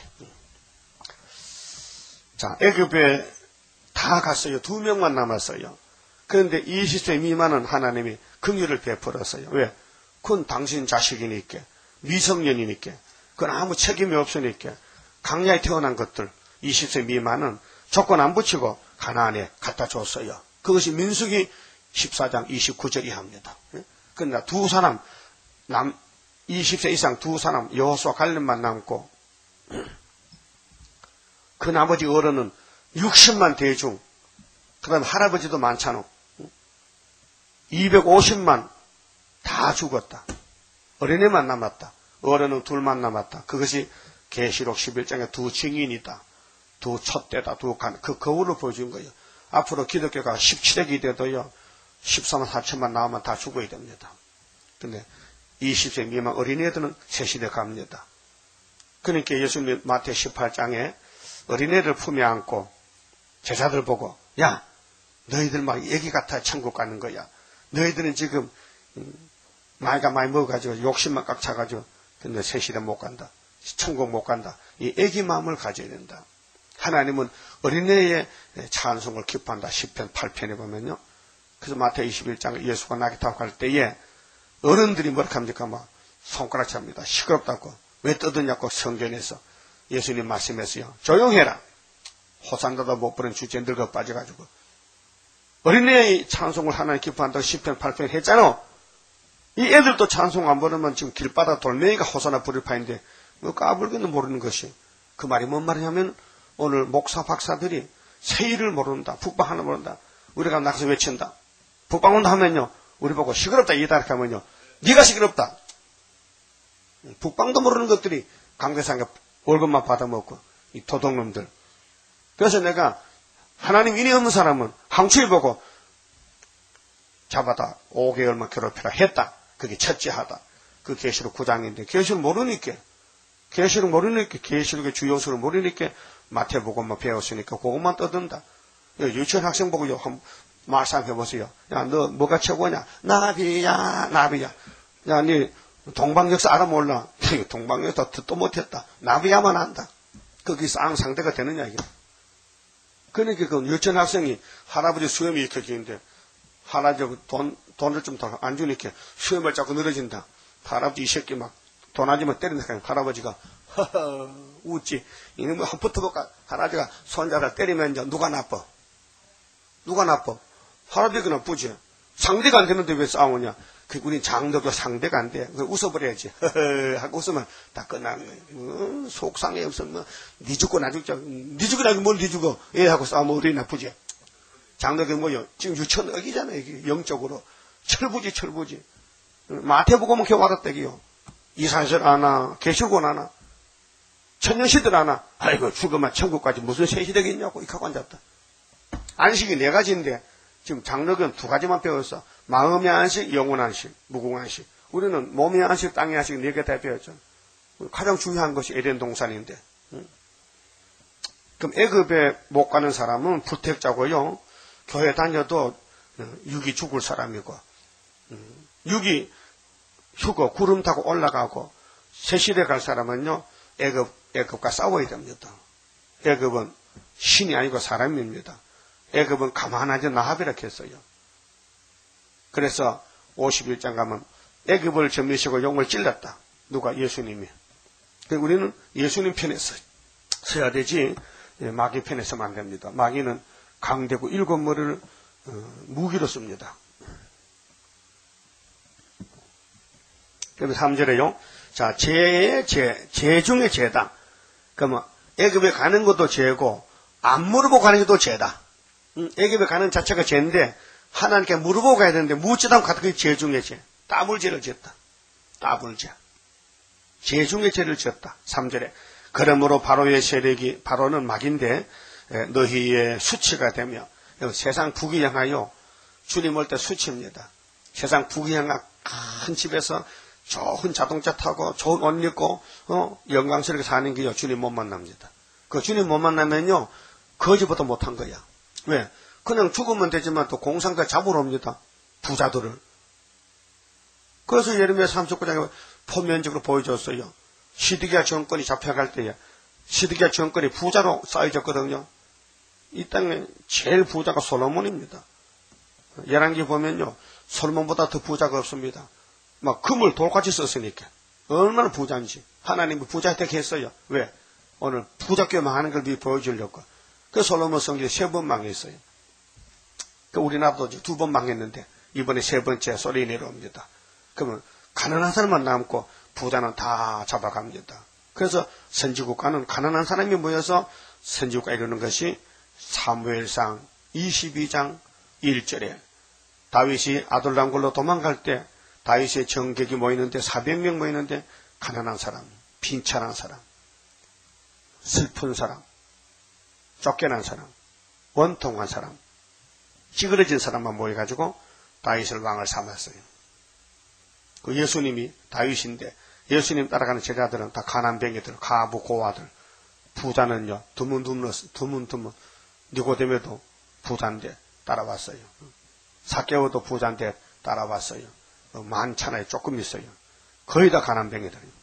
자, 애굽에 다 갔어요. 2명만 남았어요. 그런데 20세 미만은 하나님이 긍휼을 베풀었어요. 왜? 그건 당신 자식이니까, 미성년이니까, 그건 아무 책임이 없으니까, 강야에 태어난 것들 20세 미만은 조건 안 붙이고 가나안에 갖다 줬어요. 그것이 민수기 14장 29절이 합니다. 그러나 두 사람, 20세 이상 두 사람, 여호수아 갈렙만 남고, 그 나머지 어른은 60만 대중, 그 다음에 할아버지도 많잖아. 250만 다 죽었다. 어린애만 남았다. 어른은 둘만 남았다. 그것이 계시록 11장의 두 증인이다. 두 촛대다. 그 거울을 보여준 거예요. 앞으로 기독교가 17세기 돼도요, 14만 4천만 나오면 다 죽어야 됩니다. 근데 20세 미만 어린애들은 새 시대 갑니다. 그러니까 예수님 마태 18장에 어린애를 품에 안고 제자들 보고, 야, 너희들 막 애기 같아 천국 가는 거야. 너희들은 지금 나이가 많이 먹어가지고 욕심만 꽉 차가지고 근데 새 시대 못 간다. 천국 못 간다. 이 애기 마음을 가져야 된다. 하나님은 어린애의 찬송을 기뻐한다. 10편 8편에 보면요. 그래서 마태 21장 예수가 나귀 타고 갈 때에 어른들이 뭐라 합니까? 막 손가락질 합니다. 시끄럽다고. 왜 떠드냐고 성경에서 예수님 말씀했어요. 조용해라. 호산나도 못 부른 주제 늙어 빠져가지고. 어린애의 찬송을 하나님 기뻐한다고 시편 8편 했잖아. 이 애들도 찬송 안 부르면 지금 길바닥 돌멩이가 호산나 부를 파인데 뭐 까불기는 모르는 것이. 그 말이 뭔 말이냐면 오늘 목사 박사들이 세일을 모른다. 북방 하나 모른다. 우리가 나가서 외친다. 북방 온다 하면요. 우리 보고 시끄럽다 이다 하면요. 네가 시끄럽다. 북방도 모르는 것들이 강대상에 월급만 받아먹고 이 도둑놈들. 그래서 내가 하나님 인이 없는 사람은 항추일 보고 잡아다 5개월만 괴롭히라 했다. 그게 첫째하다. 그 계시록 9장인데 계시록 모르니까 계시록의 주요서를 모르니까 마태복음만 배웠으니까 그것만 떠든다. 유치원 학생 보고 한번 말씀해보세요. 야, 너 뭐가 최고냐? 나비야. 야, 니 동방역사 알아 몰라? 동방역사 듣도 못했다. 나비야만 안다. 그게 상대가 되느냐 이게. 그러니까 그 유치원 학생이 할아버지 수염이 이렇게 기는데 할아버지 돈을 좀 더 안 주니까 수염을 자꾸 늘어진다. 할아버지 이 새끼 막 돈 안 주면 때린다. 할아버지가 허허 웃지. 이놈 한번 붙어볼까? 할아버지가 손자를 때리면 이제 누가 나빠? 할아버지가 나쁘지. 상대가 안 되는데 왜 싸우냐? 우린 장덕도 상대가 안 돼. 웃어버려야지. 허허 하고 웃으면 다 끝나는 거예요. 속상해 없으면 니 죽고 나 죽자. 니 죽고 나 죽고 뭘 니 죽어. 예 하고 싸우면 우리 나쁘지. 장덕이 뭐요? 지금 유천억이잖아요. 이게 영적으로. 철부지. 마태복음은 겨우 알았대기요. 이산설 아나, 계시록은 아나, 천년시들 아나. 아이고 죽으면 천국까지 무슨 셋이 되겠냐고 이렇게 하고 앉았다. 안식이 4가지인데 지금 장로교는 2가지만 배웠어. 마음의 안식, 영혼 안식, 무궁 안식. 우리는 몸의 안식, 땅의 안식 4개 다 배웠죠. 가장 중요한 것이 에덴 동산인데. 그럼 애굽에 못 가는 사람은 불택자고요. 교회 다녀도 육이 죽을 사람이고, 육이 휴거 구름 타고 올라가고 세실에 갈 사람은요 애굽과 싸워야 됩니다. 애굽은 신이 아니고 사람입니다. 애굽은 가만하지 나합이라 했어요. 그래서 51장 가면 애굽을 점미시고 용을 찔렀다. 누가? 예수님이. 우리는 예수님 편에 서야 되지 마귀 편에 서면 안 됩니다. 마귀는 강대구 7머리를 무기로 씁니다. 그러면 3절에요. 자, 죄 중에 죄다. 그러면 애굽에 가는 것도 죄고 안 물어보고 가는 것도 죄다. 애굽에 가는 자체가 죄인데 하나님께 물어보고 가야 되는데 묻지도 않고 가는 게 죄 중에 죄. 따불죄를 지었다. 따불죄. 죄 중에 죄를 지었다. 3절에. 그러므로 바로의 세력이, 바로는 마귀인데 너희의 수치가 되며, 세상 부귀향하여 주님 올 때 수치입니다. 세상 부귀향한 큰 집에서 좋은 자동차 타고 좋은 옷 입고 영광스럽게 사는 게요 주님 못 만납니다. 그 주님 못 만나면요 거지보다 못한 거야. 왜? 그냥 죽으면 되지만 또 공상자 잡으러 옵니다. 부자들을. 그래서 예레미야 39장에 포면적으로 보여줬어요. 시드기야 정권이 잡혀갈 때에 시드기야 정권이 부자로 쌓여졌거든요. 이 땅에 제일 부자가 솔로몬입니다. 열왕기 보면요 솔로몬보다 더 부자가 없습니다. 막 금을 돌같이 썼으니까 얼마나 부자인지 하나님이 부자 되게 했어요. 왜? 오늘 부자교만 하는 걸 보여주려고. 그 솔로몬 성전이 3번 망했어요. 그 우리나라도 2번 망했는데 이번에 3번째 소리 내려옵니다. 그러면 가난한 사람만 남고 부자는 다 잡아갑니다. 그래서 선지국가는 가난한 사람이 모여서 선지국가 이루는 것이 사무엘상 22장 1절에 다윗이 아둘람굴로 도망갈 때 다윗의 정객이 모이는데 400명 모이는데 가난한 사람, 빈천한 사람, 슬픈 사람, 쫓겨난 사람, 원통한 사람, 찌그러진 사람만 모여가지고 다윗을 왕을 삼았어요. 그 예수님이 다윗인데 예수님 따라가는 제자들은 다 가난뱅이들, 가부, 고아들, 부자는요 드문드문 니고데모도 부자인데 따라왔어요. 삭개오도 부자인데 따라왔어요. 많잖아요. 조금 있어요. 거의 다 가난뱅이들이에요.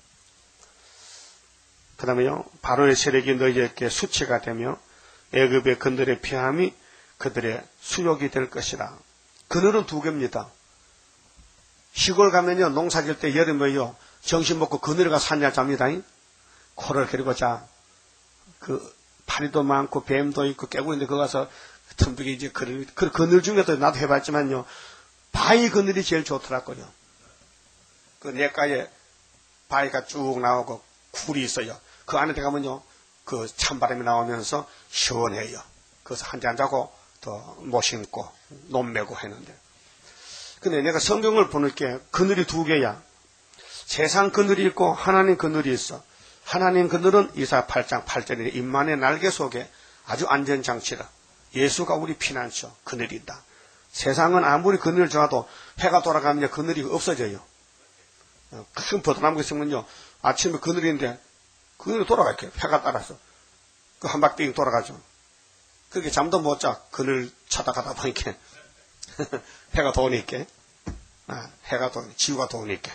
그 다음에요. 바로의 세력이 너희에게 수치가 되며 애굽의 그늘의 피함이 그들의 수욕이 될 것이라. 그늘은 2개입니다. 시골 가면요 농사 지을 때 여름에요 정신 먹고 그늘에 산냐 잡니다. 코를 그리고 자. 파리도 많고 뱀도 있고 깨고 있는데 거기 가서 틈비게 이제 그늘 중에도 나도 해봤지만요. 바위 그늘이 제일 좋더라고요. 그 냇가에 바위가 쭉 나오고 굴이 있어요. 그 안에 들어가면요. 그 찬바람이 나오면서 시원해요. 그래서 한잔 자고 또 못 신고 논 메고 했는데. 근데 내가 성경을 보는 게 그늘이 두 개야. 세상 그늘이 있고 하나님 그늘이 있어. 하나님 그늘은 이사 8장 8절에 임만의 날개 속에 아주 안전장치라. 예수가 우리 피난처 그늘이다. 세상은 아무리 그늘을 좋아도 해가 돌아가면 그늘이 없어져요. 큰 버드나무 있으면요. 아침에 그늘인데 그늘이 돌아갈게요. 해가 따라서. 그 한 바퀴 돌아가죠. 그렇게 잠도 못 자. 그늘 찾아가다 보니까 해가 도니까. 해가 도니까. 지구가 도니까.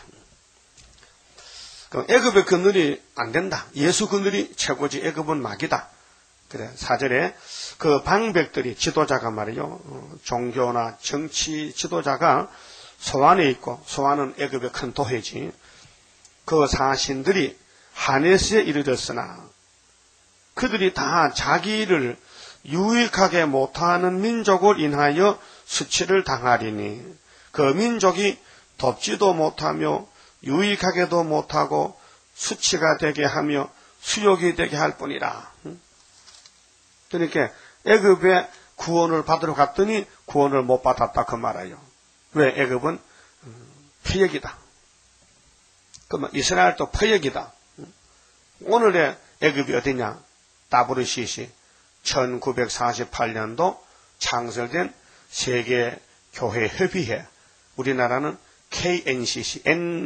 그럼 애굽의 그늘이 안 된다. 예수 그늘이 최고지. 애굽은 막이다. 그래 4절에 그 방백들이 지도자가 말이요. 종교나 정치 지도자가 소안에 있고 소안은 애굽의 큰 도회지. 그 사신들이 하네스에 이르렀으나 그들이 다 자기를 유익하게 못하는 민족을 인하여 수치를 당하리니 그 민족이 돕지도 못하며 유익하게도 못하고 수치가 되게 하며 수욕이 되게 할 뿐이라. 그러니까 애굽에 구원을 받으러 갔더니 구원을 못 받았다 그 말이에요. 왜? 애굽은 폐역이다. 그러면 이스라엘도 폐역이다. 오늘의 애굽이 어디냐? 다브르시시 1948년도 창설된 세계교회협의회. 우리나라는 KNCC,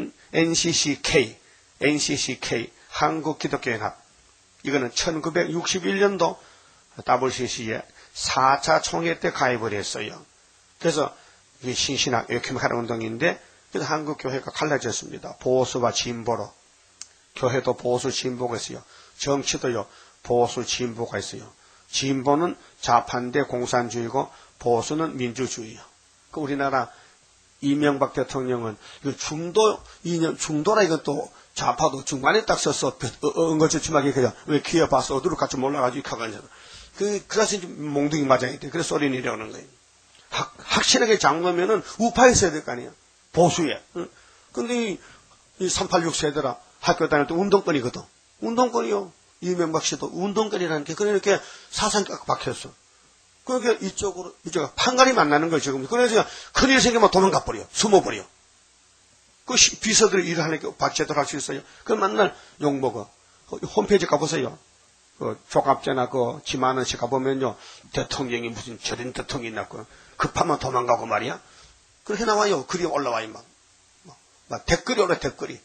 NCCK, 한국기독교연합. 이거는 1961년도 WCC에 4차 총회 때 가입을 했어요. 그래서 이게 신신학 교회하는 운동인데, 그래서 한국교회가 갈라졌습니다. 보수와 진보로. 교회도 보수 진보가 있어요. 정치도요, 보수 진보가 있어요. 진보는 좌판대 공산주의고, 보수는 민주주의요. 그 우리나라 이명박 대통령은 중도라 이것도 좌파도 중간에 딱 써서 응거주춤하게 그냥 왜 기어 봤어 어디로 갈지 몰라가지고 이렇게 가가지고 그래서 이제 몽둥이 맞아야 돼. 그래서 소리 내려오는 거예요. 확실하게 장로면은 우파에 있어야 될 거 아니에요. 보수에. 근데 이 386 세대라 학교 다닐 때 운동권이거든. 운동권이요. 이명박 씨도 운동권이라는 게 그러니까 사상이 딱 박혔어. 그러니까 이쪽으로 판갈이 만나는 거예요, 지금. 그래서 큰일 생기면 도망가 버려. 숨어버려. 그 비서들이 일을 하니까 박제들 할 수 있어요. 그럼 맨날 욕먹어. 홈페이지 가보세요. 그 조갑제나 지 만 원씩 가보면요. 대통령이 무슨 저런 대통령이 났고, 급하면 도망가고 말이야. 그렇게 나와요. 글이 올라와요, 막 댓글이 올라, 댓글이.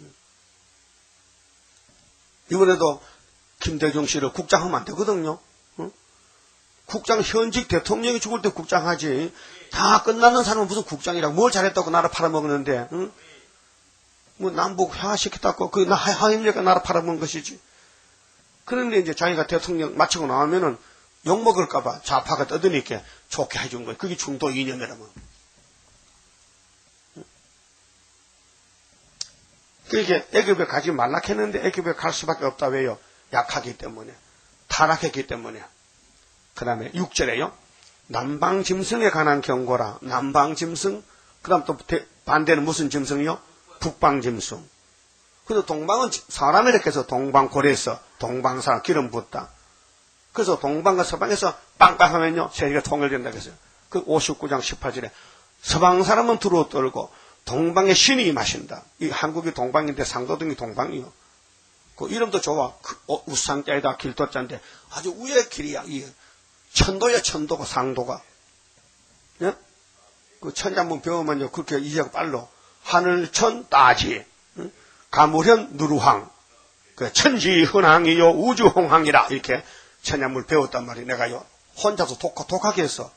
이번에도 김대중 씨를 국장하면 안 되거든요. 국장, 현직 대통령이 죽을 때 국장하지. 다 끝나는 사람은 무슨 국장이라고 뭘 잘했다고 나라 팔아먹는데, 응? 뭐 남북 화시켰다고 그 하임리가 나라 팔아먹은 것이지. 그런데 이제 자기가 대통령 마치고 나오면은 욕먹을까봐 좌파가 떠드니까 좋게 해준 거예요. 그게 중도 이념이라면. 그러니까 애굽에 가지 말라 했는데 애굽에 갈 수밖에 없다. 왜요? 약하기 때문에. 타락했기 때문에. 그 다음에 6절에요. 남방짐승에 관한 경고라. 남방짐승. 그 다음 또 반대는 무슨 짐승이요? 북방짐승. 그래서 동방은 사람을 이렇게 해서 동방고래에서 동방사 기름 붓다. 그래서 동방과 서방에서 빵빵 하면요. 세계가 통일된다 그랬어요. 그 59장 18절에 서방 사람은 두루 떨고 동방의 신이 임하신다. 이 한국이 동방인데 상도동이 동방이요. 그 이름도 좋아. 우상자에다 길도자인데 아주 위의 길이야. 천도야, 천도가, 상도가. 예? 그 천장문 배우면요, 그렇게 이해가 빨로. 하늘천 따지, 가물현 누루황, 그 천지흔항이요, 우주홍항이라, 이렇게 천장문 배웠단 말이에요. 내가요, 혼자서 독하게 했어.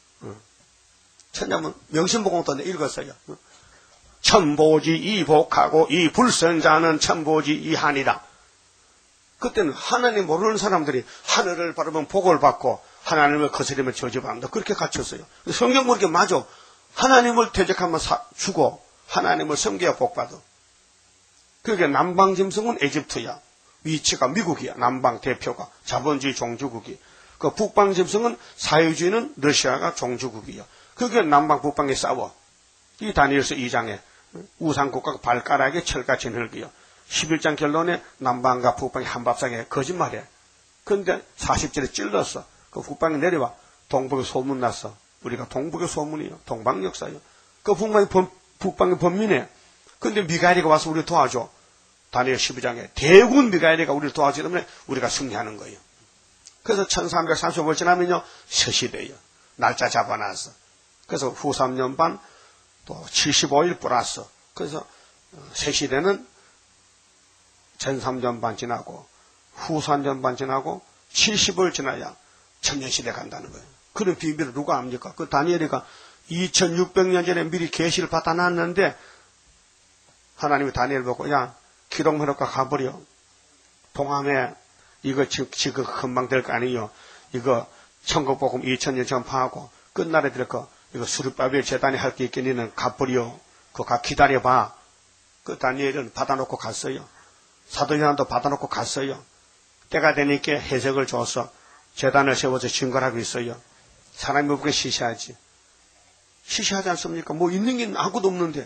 천장문, 명심보공도 읽었어요. 천보지 이복하고, 이 불선자는 천보지 이한이다. 그때는 하나님 모르는 사람들이 하늘을 바라보면 복을 받고, 하나님을 거스리면 저주받는다. 그렇게 갖췄어요. 성경 보니까 맞아. 하나님을 대적하면 주고 하나님을 섬겨야 복받아. 그게 남방 짐승은 에집트야. 위치가 미국이야. 남방 대표가. 자본주의 종주국이. 그 북방 짐승은 사회주의는 러시아가 종주국이야. 그게 남방 북방에 싸워. 이 다니엘서 2장에 우상국가가 발가락에 철같이 늙어요. 11장 결론에 남방과 북방이 한밥상에 거짓말해. 그런데 40절에 찔렀어. 그 북방에 내려와. 동북에 소문났어. 우리가 동북의 소문이요. 동방역사요. 그 북방의 범민이에요. 근데 미가엘이가 와서 우리를 도와줘. 다니엘 12장에 대군 미가엘이가 우리를 도와주기 때문에 우리가 승리하는 거예요. 그래서 1335일 지나면요. 셋이 날짜 잡아놨어. 그래서 후 3년 반 또 75일 플러스. 그래서 새시대는 전 3년 반 지나고 후 3년 반 지나고 70일 지나야 천년시대 간다는 거예요. 그런 비밀을 누가 압니까? 그 다니엘이가 2600년 전에 미리 계시를 받아놨는데 하나님이 다니엘 보고 야 기록만 해놓고 가버려. 동함에 이거 지금 금방 될 거 아니에요. 이거 천국복음 2000년 전파하고 끝날에 될 거 이거 수르바벨 재단이 할 게 있겠니? 는 가버려. 그거 기다려봐. 그 다니엘은 받아놓고 갔어요. 사도 요한도 받아놓고 갔어요. 때가 되니까 해석을 줘서 재단을 세워서 증거하고 있어요. 사람이 보기에 시시하지. 시시하지 않습니까? 뭐 있는 게 아무것도 없는데.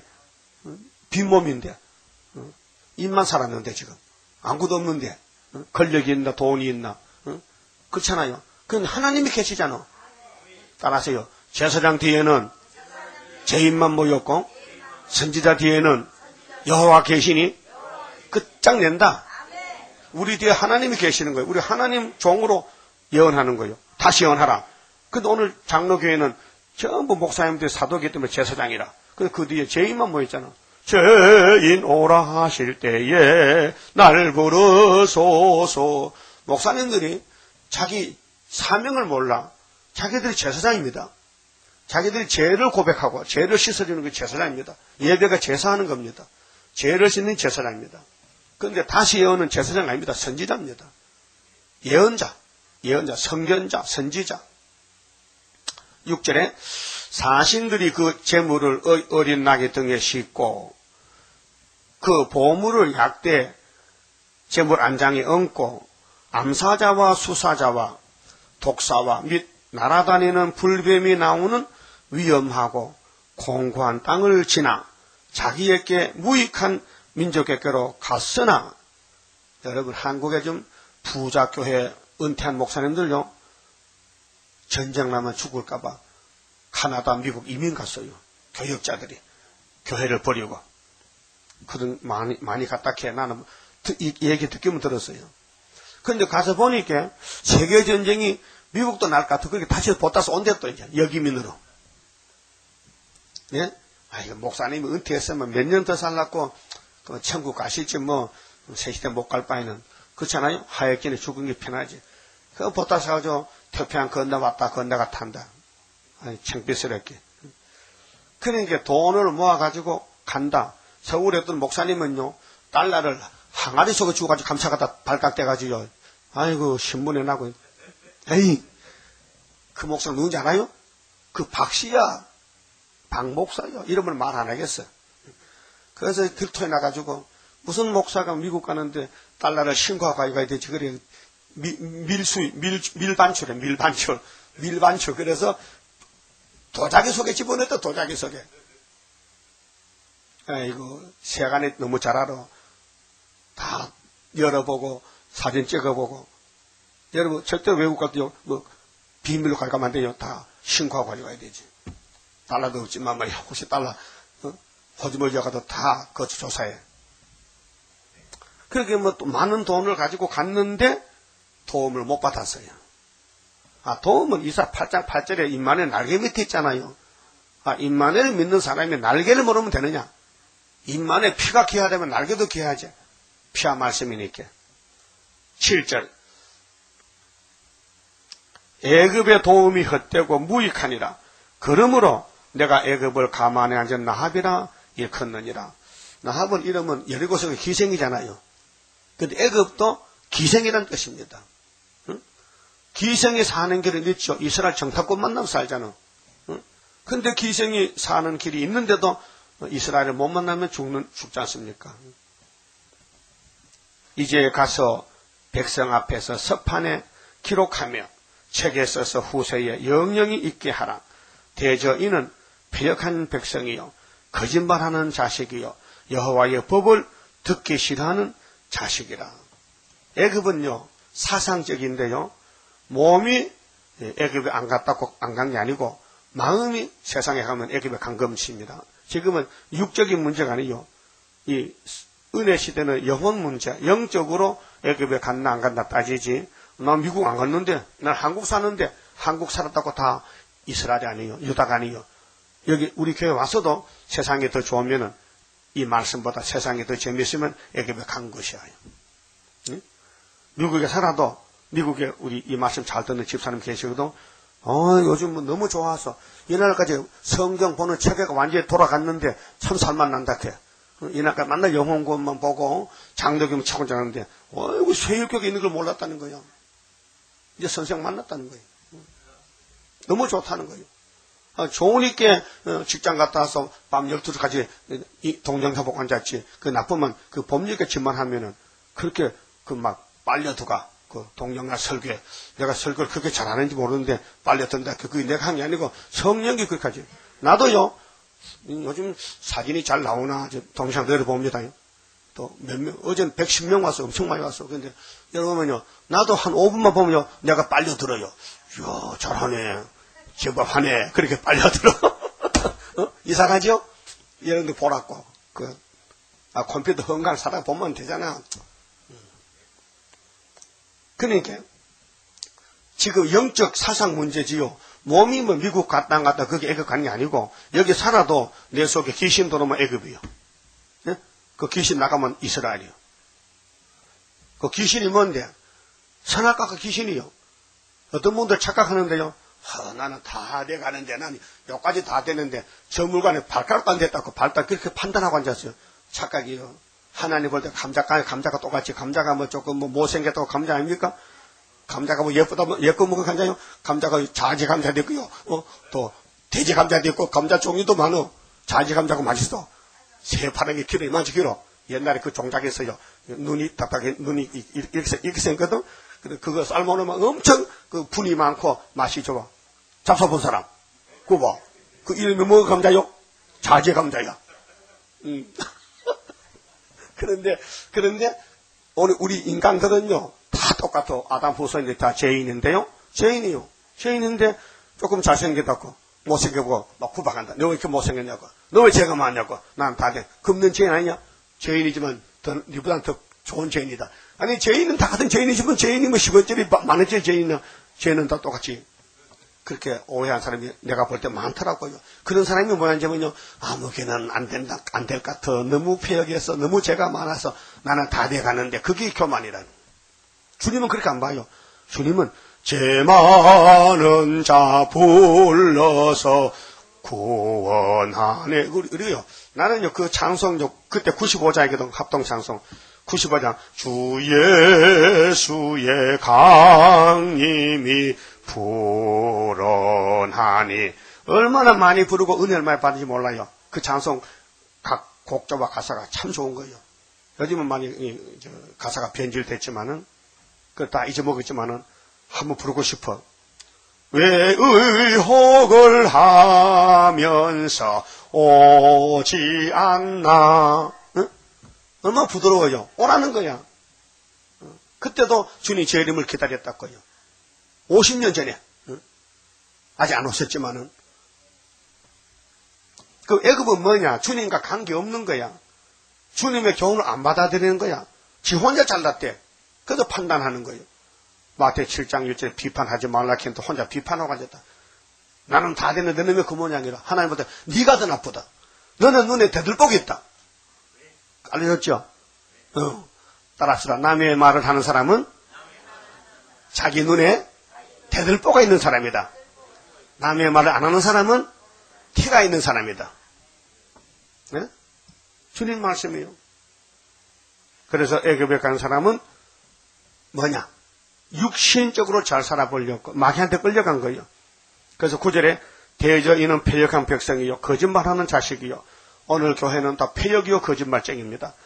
빈몸인데. 입만 살았는데 지금. 아무것도 없는데. 권력이 있나 돈이 있나. 그렇잖아요. 그건 하나님이 계시잖아. 따라서요. 제사장 뒤에는 제 입만 모였고 선지자 뒤에는 여호와 계시니 끝장낸다. 우리 뒤에 하나님이 계시는 거예요. 우리 하나님 종으로 예언하는 거예요. 다시 예언하라. 근데 오늘 장로교회는 전부 목사님들 사도기 때문에 제사장이라. 근데 그 뒤에 죄인만 모였잖아. 죄인 오라 하실 때에 날 부르소서. 목사님들이 자기 사명을 몰라. 자기들이 제사장입니다. 자기들이 죄를 고백하고 죄를 씻어주는 게 제사장입니다. 예배가 제사하는 겁니다. 죄를 씻는 제사장입니다. 그런데 다시 예언은 제사장 아닙니다. 선지자입니다. 예언자, 선견자, 선지자. 6절에 사신들이 그 재물을 어린 나귀 등에 싣고 그 보물을 약대 재물 안장에 얹고 암사자와 수사자와 독사와 및 날아다니는 불뱀이 나오는 위험하고 공고한 땅을 지나 자기에게 무익한 민족에게로 갔으나 여러분 한국에 좀 부자교회 은퇴한 목사님들요 전쟁 나면 죽을까봐 카나다, 미국 이민 갔어요. 교역자들이 교회를 버리고 그런 많이 갔다 캐 나는 이 얘기 듣기만 들었어요. 그런데 가서 보니까 세계 전쟁이 미국도 날 것 같아. 그렇게 다시 보따서 온대 또 이제 여기민으로. 예? 이거 목사님이 은퇴했으면 몇 년 더 살랐고 또 천국 가실지 뭐 새시대 못 갈 바에는 그렇잖아요. 하얗게 죽은 게 편하지. 그 보따서 가지고 태평양 건너왔다 건너갔다 한다. 창피스럽게. 그러니까 돈을 모아가지고 간다. 서울에 어떤 목사님은요 달러를 항아리 속에 주고가지고 감사하다 발각돼가지고요. 아이고 신문에 나고. 에이 그 목사 누군지 알아요? 그 박씨야. 박 목사요. 이름을 말 안 하겠어. 그래서 들토에 나가지고 무슨 목사가 미국 가는데 달러를 신고하고 가야 되지. 그래 밀반출에 밀반출. 그래서 도자기 속에 집어넣었다. 도자기 속에. 아이고 세간에 너무 잘 알아. 다 열어보고 사진 찍어보고. 여러분 절대 외국 갈 때 뭐 비밀로 갈까면 안 돼요. 다 신고하고 가져가야 되지. 달러도 없지만 말이야. 혹시 달러 호주머니에 가도 다 거쳐 조사해. 그렇게 뭐 또 많은 돈을 가지고 갔는데 도움을 못 받았어요. 도움은 이사 8장 8절에 임마누엘 날개 밑에 있잖아요. 임마누엘을 믿는 사람이 날개를 모르면 되느냐? 임마누엘 피가 기해야 되면 날개도 기해야지. 피와 말씀이니까. 7절. 애굽의 도움이 헛되고 무익하니라. 그러므로 내가 애굽을 가만히 앉은 나합이라 일컫느니라. 나합은 이름은 여리고성의 기생이잖아요. 근데 애굽도 기생이라는 뜻입니다. 응? 기생이 사는 길은 있죠. 이스라엘 정탐꾼 만나면 살잖아. 응? 근데 기생이 사는 길이 있는데도 이스라엘을 못 만나면 죽지 않습니까? 이제 가서 백성 앞에서 서판에 기록하며 책에 써서 후세에 영영이 있게 하라. 대저 이는 패역한 백성이요 거짓말하는 자식이요 여호와의 법을 듣기 싫어하는 자식이라. 애굽은요 사상적인데요 몸이 애굽에 안 갔다고 안 간 게 아니고 마음이 세상에 가면 애굽에 간 것입니다. 지금은 육적인 문제가 아니요 이 은혜 시대는 영혼 문제, 영적으로 애굽에 갔나 안 갔나 따지지. 난 미국 안 갔는데, 난 한국 사는데, 한국 살았다고 다 이스라엘이 아니에요. 유다가 아니에요. 여기 우리 교회 와서도 세상이 더 좋으면은 이 말씀보다 세상이 더 재미있으면 애굽에 간 것이야. 응? 미국에 살아도 미국에 우리 이 말씀 잘 듣는 집사님 계시거든. 요즘 뭐 너무 좋아서 이날까지 성경 보는 체계가 완전히 돌아갔는데 참 살만 난다 해. 이날까지 맨날 영혼권만 보고 장로교면 차고 자는데 세율격에 있는 걸 몰랐다는 거야. 이제 선생 만났다는 거예요. 너무 좋다는 거예요. 좋으니까 직장 갔다 와서 밤 12시까지 동정사복 앉았지. 그 나쁘면 그 법률계 집만 하면은 그렇게 그 막 빨려들어가. 그 동정날 설교에 내가 설교를 그렇게 잘하는지 모르는데 빨려든다. 그게 내가 한 게 아니고 성령이 그렇게 하지. 나도요. 요즘 사진이 잘 나오나 동영상 내려봅니다. 또 몇 명, 어제는 110명 왔어. 엄청 많이 왔어. 근데 여러분은요, 나도 한 5분만 보면요, 내가 빨려들어요. 이야, 잘하네. 제법 하네. 그렇게 빨려들어. 이상하죠? 여러분들 보라고. 컴퓨터 헝강 사다 보면 되잖아. 그러니까, 지금 영적 사상 문제지요. 몸이 뭐 미국 갔다 안 갔다 그게 애굽 가는 게 아니고 여기 살아도 내 속에 귀신 들어오면 애굽이요. 예? 그 귀신 나가면 이스라엘이요. 그 귀신이 뭔데? 선악과가 귀신이요. 어떤 분들 착각하는데요. 나는 다 돼가는데 나는 여기까지 다 되는데 저 물건에 발가락도 안 됐다고 발가락 그렇게 판단하고 앉았어요. 착각이요. 하나님 볼 때 감자가 똑같이 감자가 뭐 조금 뭐 못생겼다고 감자 아닙니까? 감자가 뭐 예쁘다, 예뻐 먹은 감자요? 감자가 자지 감자도 있고요. 또 돼지 감자도 있고 감자 종류도 많어. 자지 감자가 맛있어. 새파랗게 길어 이만치 길어. 옛날에 그 종자가 있어요. 눈이 딱딱해, 눈이 이렇게 생겼거든. 그거 삶아놓으면 엄청 그 분이 많고 맛이 좋아. 잡숴본 사람. 그거 봐. 그 이름이 뭐 감자요? 자지 감자야. 그런데 오늘 우리 인간들은요. 다 똑같아. 아담 후손인데 다 죄인인데요. 죄인인데 조금 잘생겼다고 못생겼고 막 구박한다. 너 왜 이렇게 못생겼냐고. 너 왜 죄가 많냐고. 난 다 돼. 금는 죄인 아니냐? 죄인이지만 니보다는 더 좋은 죄인이다. 아니 죄인은 다 같은 죄인이지만 죄인이 뭐 10원짜리 만원짜리 죄인이나 죄는 다 똑같이. 그렇게 오해한 사람이 내가 볼 때 많더라고요. 그런 사람이 뭐냐면요. 아무 개는 안 된다. 안 될 것 같아. 너무 폐역해서 너무 죄가 많아서 나는 다 돼가는데 그게 교만이라는. 주님은 그렇게 안 봐요. 주님은 죄 많은 자 불러서 구원하네. 그래요. 나는요, 그 찬송적, 그때 95장이거든, 합동찬송. 95장. 주 예수의 강림이 불어나니. 얼마나 많이 부르고 은혜를 많이 받은지 몰라요. 그 찬송 각 곡조와 가사가 참 좋은 거예요. 요즘은 많이 가사가 변질됐지만은, 그 다 잊어먹었지만은 한번 부르고 싶어. 왜 의혹을 하면서 오지 않나? 응? 얼마나 부드러워요. 오라는 거야. 그때도 주님 제 이름을 기다렸다고요. 50년 전에. 응? 아직 안 오셨지만은. 그 애굽은 뭐냐? 주님과 관계없는 거야. 주님의 교훈을 안 받아들이는 거야. 지 혼자 잘났대. 그래서 판단하는 거예요. 마태 7장 1절에 비판하지 말라 했는데 혼자 비판하고 앉았다. 나는 다 됐는데 너는 왜 그 모양이라. 하나님보다 네가 더 나쁘다. 너는 눈에 대들보기 있다. 알려졌죠? 따라합시다. 남의 말을 하는 사람은 자기 눈에 대들보가 있는 사람이다. 남의 말을 안 하는 사람은 티가 있는 사람이다. 네? 주님 말씀이에요. 그래서 애굽에 간 사람은 뭐냐? 육신적으로 잘 살아보려고 마귀한테 끌려간 거예요. 그래서 9절에 대저 이는 패역한 백성이요 거짓말하는 자식이요. 오늘 교회는 다 패역이요 거짓말쟁입니다.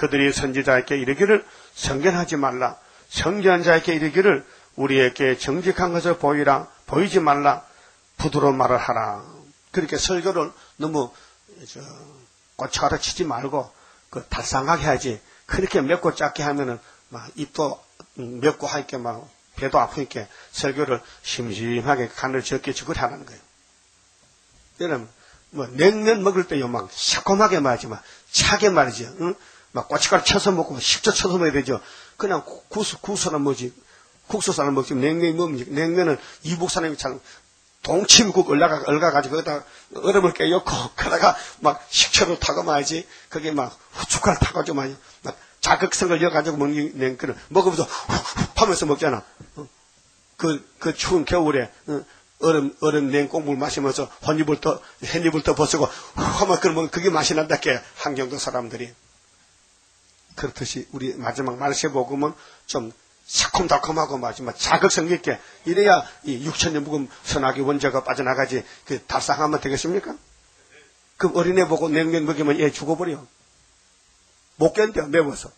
그들이 선지자에게 이르기를 성견하지 말라. 성견자에게 이르기를 우리에게 정직한 것을 보이라. 보이지 말라. 부드러운 말을 하라. 그렇게 설교를 너무 꼬치가로 치지 말고 그 달상하게 하지. 그렇게 맵고 작게 하면은 막 입도 맵고 하니까 막 배도 아프니까 설교를 심심하게 간을 적게 적을 하라는 거예요. 여러분 뭐 냉면 먹을 때요 막 새콤하게 말하지 마. 차게 말이죠. 응? 막 고춧가루 쳐서 먹고 10초 쳐서 먹어야 되죠. 그냥 구수는 뭐지? 국수살을 먹지. 냉면이 뭡니까? 냉면은 이북 사람이 참 동치미국 얼가가지고 거기다 얼음을 깨놓고 그러다가 막 식초를 타고 말이지. 그게 막 후춧가루 타가지고 막 자극성을 여가지고 먹는 냉면을 먹으면서 훅훅 하면서 먹잖아. 그 추운 겨울에 얼음 냉국물 마시면서 햇잎을 더 벗고 훅 하면 그러면 그게 맛이 난다 게 한경도 사람들이. 그렇듯이 우리 마지막 말세 복음은 좀 새콤달콤하고 마지막 자극성 있게 이래야 이 6천년 묵은 선악의 원자가 빠져나가지 그 달상하면 되겠습니까? 그 어린애 보고 냉면 먹이면 얘 죽어버려. 못 견뎌 매워서.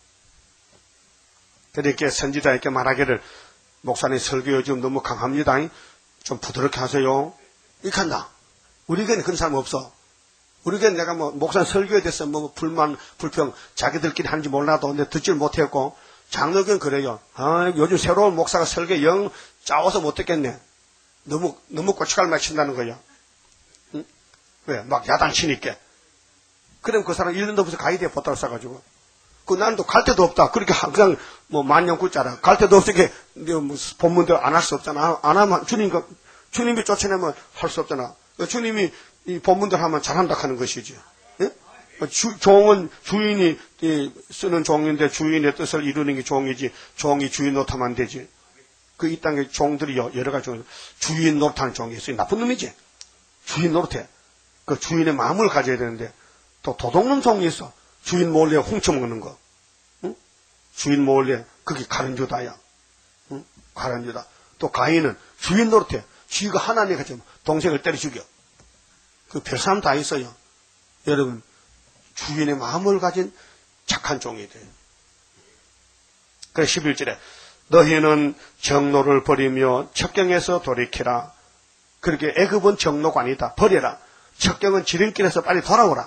그렇게 선지자에게 말하기를 목사님 설교 요즘 너무 강합니다. 좀 부드럽게 하세요. 이렇게 한다. 우리 교회는 그런 사람 없어. 우리 교회는 내가 뭐 목사님 설교에 대해서 뭐 불만 불평 자기들끼리 하는지 몰라도 근데 듣지를 못했고 장로교는 그래요. 요즘 새로운 목사가 설교 영 짜워서 못 듣겠네. 너무 고춧가루 맞춘다는 거예요. 응? 왜? 막 야단치니까. 그럼 그 사람 1년도 없어서 가야 돼. 보따리 싸가지고. 나는 또 갈 데도 없다. 그렇게 항상 뭐 만년굿자라. 갈 데도 없으니까 뭐 본문대로 안 할 수 없잖아. 안 하면 주님이 쫓아내면 할 수 없잖아. 주님이 이 본문대로 하면 잘한다 하는 것이지. 예? 종은 주인이 쓰는 종인데 주인의 뜻을 이루는 게 종이지. 종이 주인 노릇하면 안 되지. 그 이 땅에 종들이 여러 가지 주인 노릇하는 종이 있어요. 나쁜 놈이지. 주인 노릇해. 그 주인의 마음을 가져야 되는데 또 도둑놈 종이 있어. 주인 몰래 훔쳐먹는 거. 응? 주인 몰래 그게 가른주다야. 응? 가른주다. 또 가인은 주인 노릇해. 쥐가 하나님 같이 동생을 때려 죽여. 그 별사람 다 있어요. 여러분 주인의 마음을 가진 착한 종이 돼요. 그래서 11절에 너희는 정노를 버리며 첩경에서 돌이키라. 그렇게 애굽은 정노가 아니다. 버려라. 첩경은 지름길에서 빨리 돌아오라.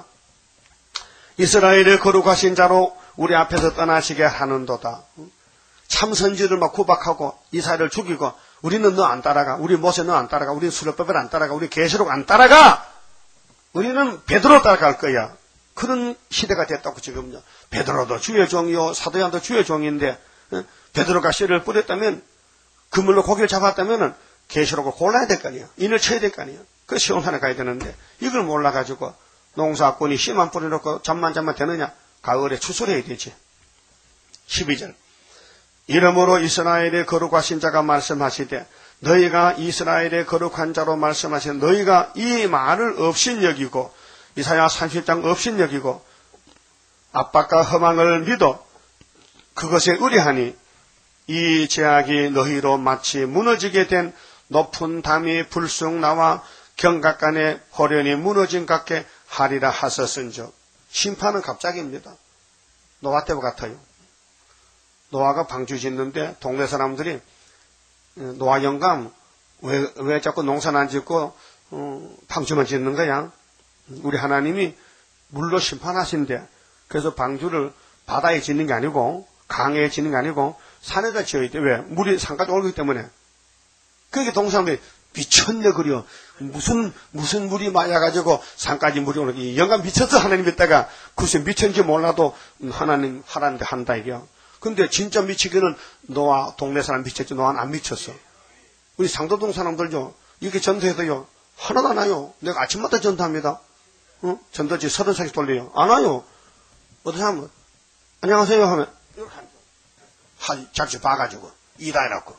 이스라엘의 거룩하신 자로 우리 앞에서 떠나시게 하는도다. 참선지를 막 구박하고 이스라엘을 죽이고 우리는 너 안 따라가. 우리 모세 너 안 따라가. 우리 수律법을 안 따라가. 우리 계시록 안 따라가. 우리는 베드로 따라갈 거야. 그런 시대가 됐다고 지금요. 베드로도 주의 종이요. 사도 요한도 주의 종인데 베드로가 씨를 뿌렸다면 그물로 고기를 잡았다면 계시록을 골라야 될 거 아니야. 인을 쳐야 될 거 아니야. 그 시험산에 가야 되는데 이걸 몰라가지고 농사꾼이 씨만 뿌려놓고 잠만 되느냐. 가을에 추수를 해야 되지. 12절 이러므로 이스라엘의 거룩하신 자가 말씀하시되 너희가 이스라엘의 거룩한 자로 말씀하시되 너희가 이 말을 업신여기고 이사야 30장 업신여기고 압박과 허망을 믿어 그것에 의뢰하니 이 제약이 너희로 마치 무너지게 된 높은 담이 불쑥 나와 경각간에 호련히 무너진 같게 하리라 하셨은즉 심판은 갑자기입니다. 노아 때와 같아요. 노아가 방주 짓는데 동네 사람들이 노아 영감 왜 자꾸 농사는 안 짓고 방주만 짓는 거야? 우리 하나님이 물로 심판하신대. 그래서 방주를 바다에 짓는 게 아니고 강에 짓는 게 아니고 산에다 지어야 돼. 왜? 물이 산까지 올기 때문에. 그러니까 동네 사람들이 미쳤네 그려. 무슨 물이 맞아가지고 산까지 물이 오는 게 영감 미쳤어 하나님 믿다가 글쎄 미쳤는지 몰라도 하나님 하라는데 한다 이게요. 근데 진짜 미치기는 노아 동네 사람 미쳤지 노아는 안 미쳤어. 우리 상도동 사람들요 이렇게 전도해도요 하나도 안 와요. 내가 아침마다 전도합니다. 전도지 30살씩 돌려요. 안 와요. 어떤 사람은 안녕하세요 하면 이렇게 잡지 봐가지고 이다 해놓고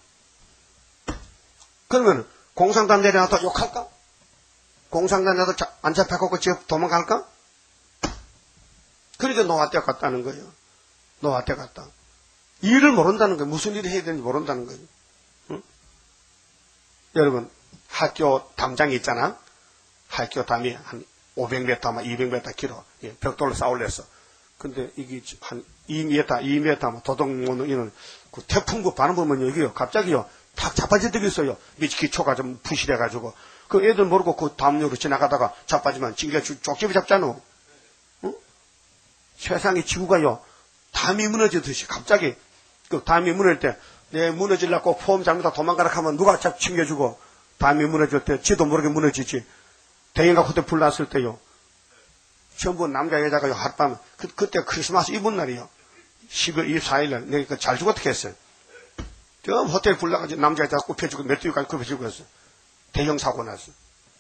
그러면 공상단 내려놔도 욕할까? 공상단 내려도 안 잡혀갖고 집 도망갈까? 그러니까 노아 때 갔다는 거예요. 노아 때 갔다. 일을 모른다는 거예요. 무슨 일을 해야 되는지 모른다는 거예요. 응? 여러분 학교 담장이 있잖아. 학교 담이 한 500m, 200m 길어. 벽돌로 쌓으려서 근데 이게 한 2m 도둑모는 이는 그 태풍구 바람 보면 여기요. 갑자기요. 탁 자빠질 때가 있어요. 기초가 좀 부실해가지고. 그 애들 모르고 그 담요로 지나가다가 자빠지면 찡겨 쪽집이 잡잖아. 응? 세상에 지구가요. 담이 무너지듯이 갑자기 그 담이 무너질 때 내 무너지려고 폼 잘못하다 도망가라 하면 누가 잡 챙겨주고 담이 무너질 때 지도 모르게 무너지지. 대인가 그때 불났을 때요. 전부 남자 여자가 하룻밤 그때 크리스마스 이브 날이요. 10월 24일 날 내가 잘 죽었게 했어요. 저 호텔 불나가지고 남자 여자가 굽혀주고 메뚜기까지 굽혀주고 했어요. 대형 사고 났어.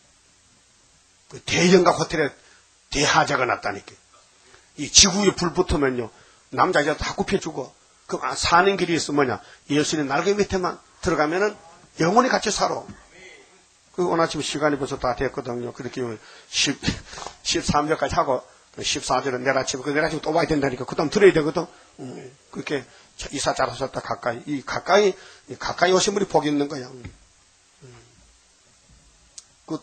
그 대형각 호텔에 대하자가 났다니까. 이 지구에 불 붙으면요. 남자 여자 다 굽혀주고 그 사는 길이 있어 뭐냐. 예수님 날개 밑에만 들어가면은 영원히 같이 살아. 그 오늘 아침 시간이 벌써 다 됐거든요. 그렇게 13절까지 하고 14절은 내일 아침 또 와야 된다니까. 그 다음 들어야 되거든. 그렇게 이사 잘 하셨다 가까이 오신 분이 복이 있는 거야. 그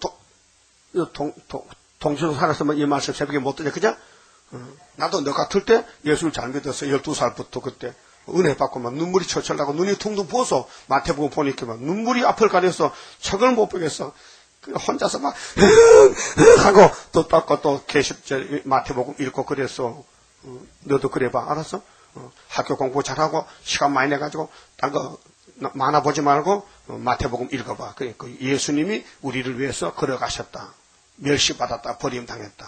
동시로 살았으면 이 말씀 새벽에 못 듣냐 그죠? 나도 너 같을 때 예수를 잘 믿었어. 12살부터 그때 은혜 받고 막 눈물이 철철 나고 눈이 퉁퉁 부어서 마태복음 보니까 막 눈물이 앞을 가려서 책을 못 보겠어. 혼자서 막 하고 또 닦고 또 마태복음 읽고 그랬어. 너도 그래봐. 알았어? 학교 공부 잘하고 시간 많이 내가지고 딴 거 만화 보지 말고 마태복음 읽어봐. 그 예수님이 우리를 위해서 걸어가셨다. 멸시받았다. 버림당했다.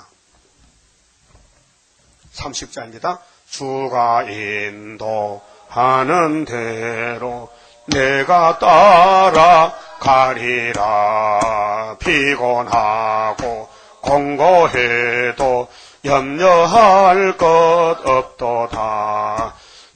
30절입니다. 주가 인도하는 대로 내가 따라가리라. 피곤하고 공고해도 염려할 것 없도다.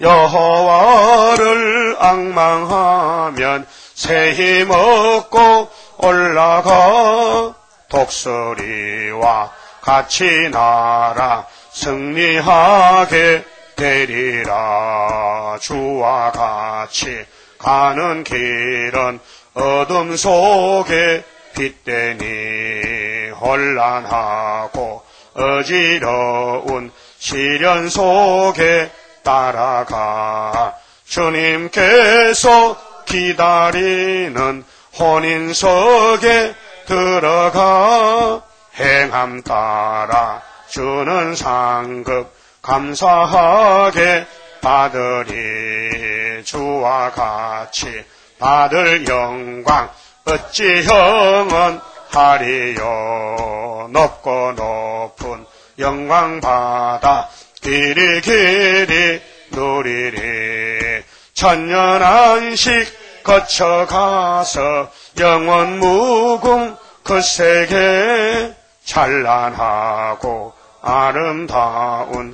여호와를 앙망하면 새 힘 얻고 올라가. 독수리와 같이 날아 승리하게 되리라. 주와 같이 가는 길은 어둠 속에 빛되니 혼란하고 어지러운 시련 속에 따라가. 주님께서 기다리는 혼인석에 들어가. 행함 따라 주는 상급 감사하게 받으리. 주와 같이 받을 영광 어찌 형은 하리요. 높고 높은 영광 받아 길이 누리리. 천년 안식 거쳐가서 영원 무궁 그 세계 찬란하고 아름다운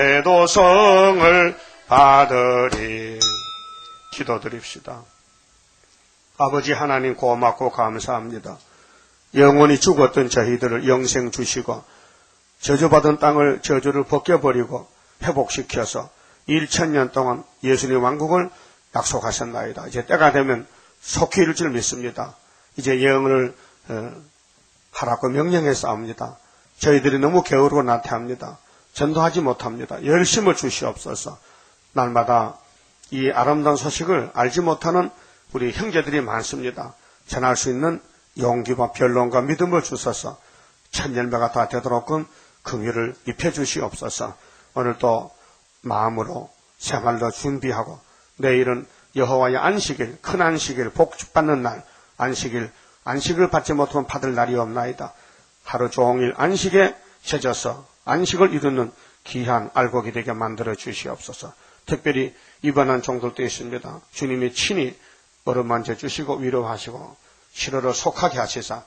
세도성을 받으리. 기도드립시다. 아버지 하나님 고맙고 감사합니다. 영원히 죽었던 저희들을 영생 주시고 저주받은 땅을 저주를 벗겨버리고 회복시켜서 1000년 동안 예수님 왕국을 약속하셨나이다. 이제 때가 되면 속히 이룰 줄 믿습니다. 이제 영을 하라고 명령했사옵니다. 저희들이 너무 게으르고 나태합니다. 전도하지 못합니다. 열심을 주시옵소서. 날마다 이 아름다운 소식을 알지 못하는 우리 형제들이 많습니다. 전할 수 있는 용기와 변론과 믿음을 주셔서 천열매가 다 되도록끔 긍휼을 입혀주시옵소서. 오늘도 마음으로 생활로 준비하고 내일은 여호와의 안식일, 큰 안식일, 복받는 날, 안식을 받지 못하면 받을 날이 없나이다. 하루 종일 안식에 젖어서 안식을 이루는 귀한 알곡이 되게 만들어 주시옵소서. 특별히 입원한 종들도 있습니다. 주님이 친히 어루만져 주시고 위로하시고 시로를 속하게 하시사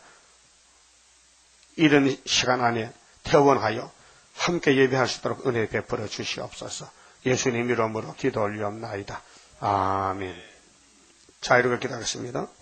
이런 시간 안에 퇴원하여 함께 예배할 수 있도록 은혜 베풀어 주시옵소서. 예수님 이름으로 기도 올리옵나이다. 아멘. 자, 이렇게 기도하겠습니다.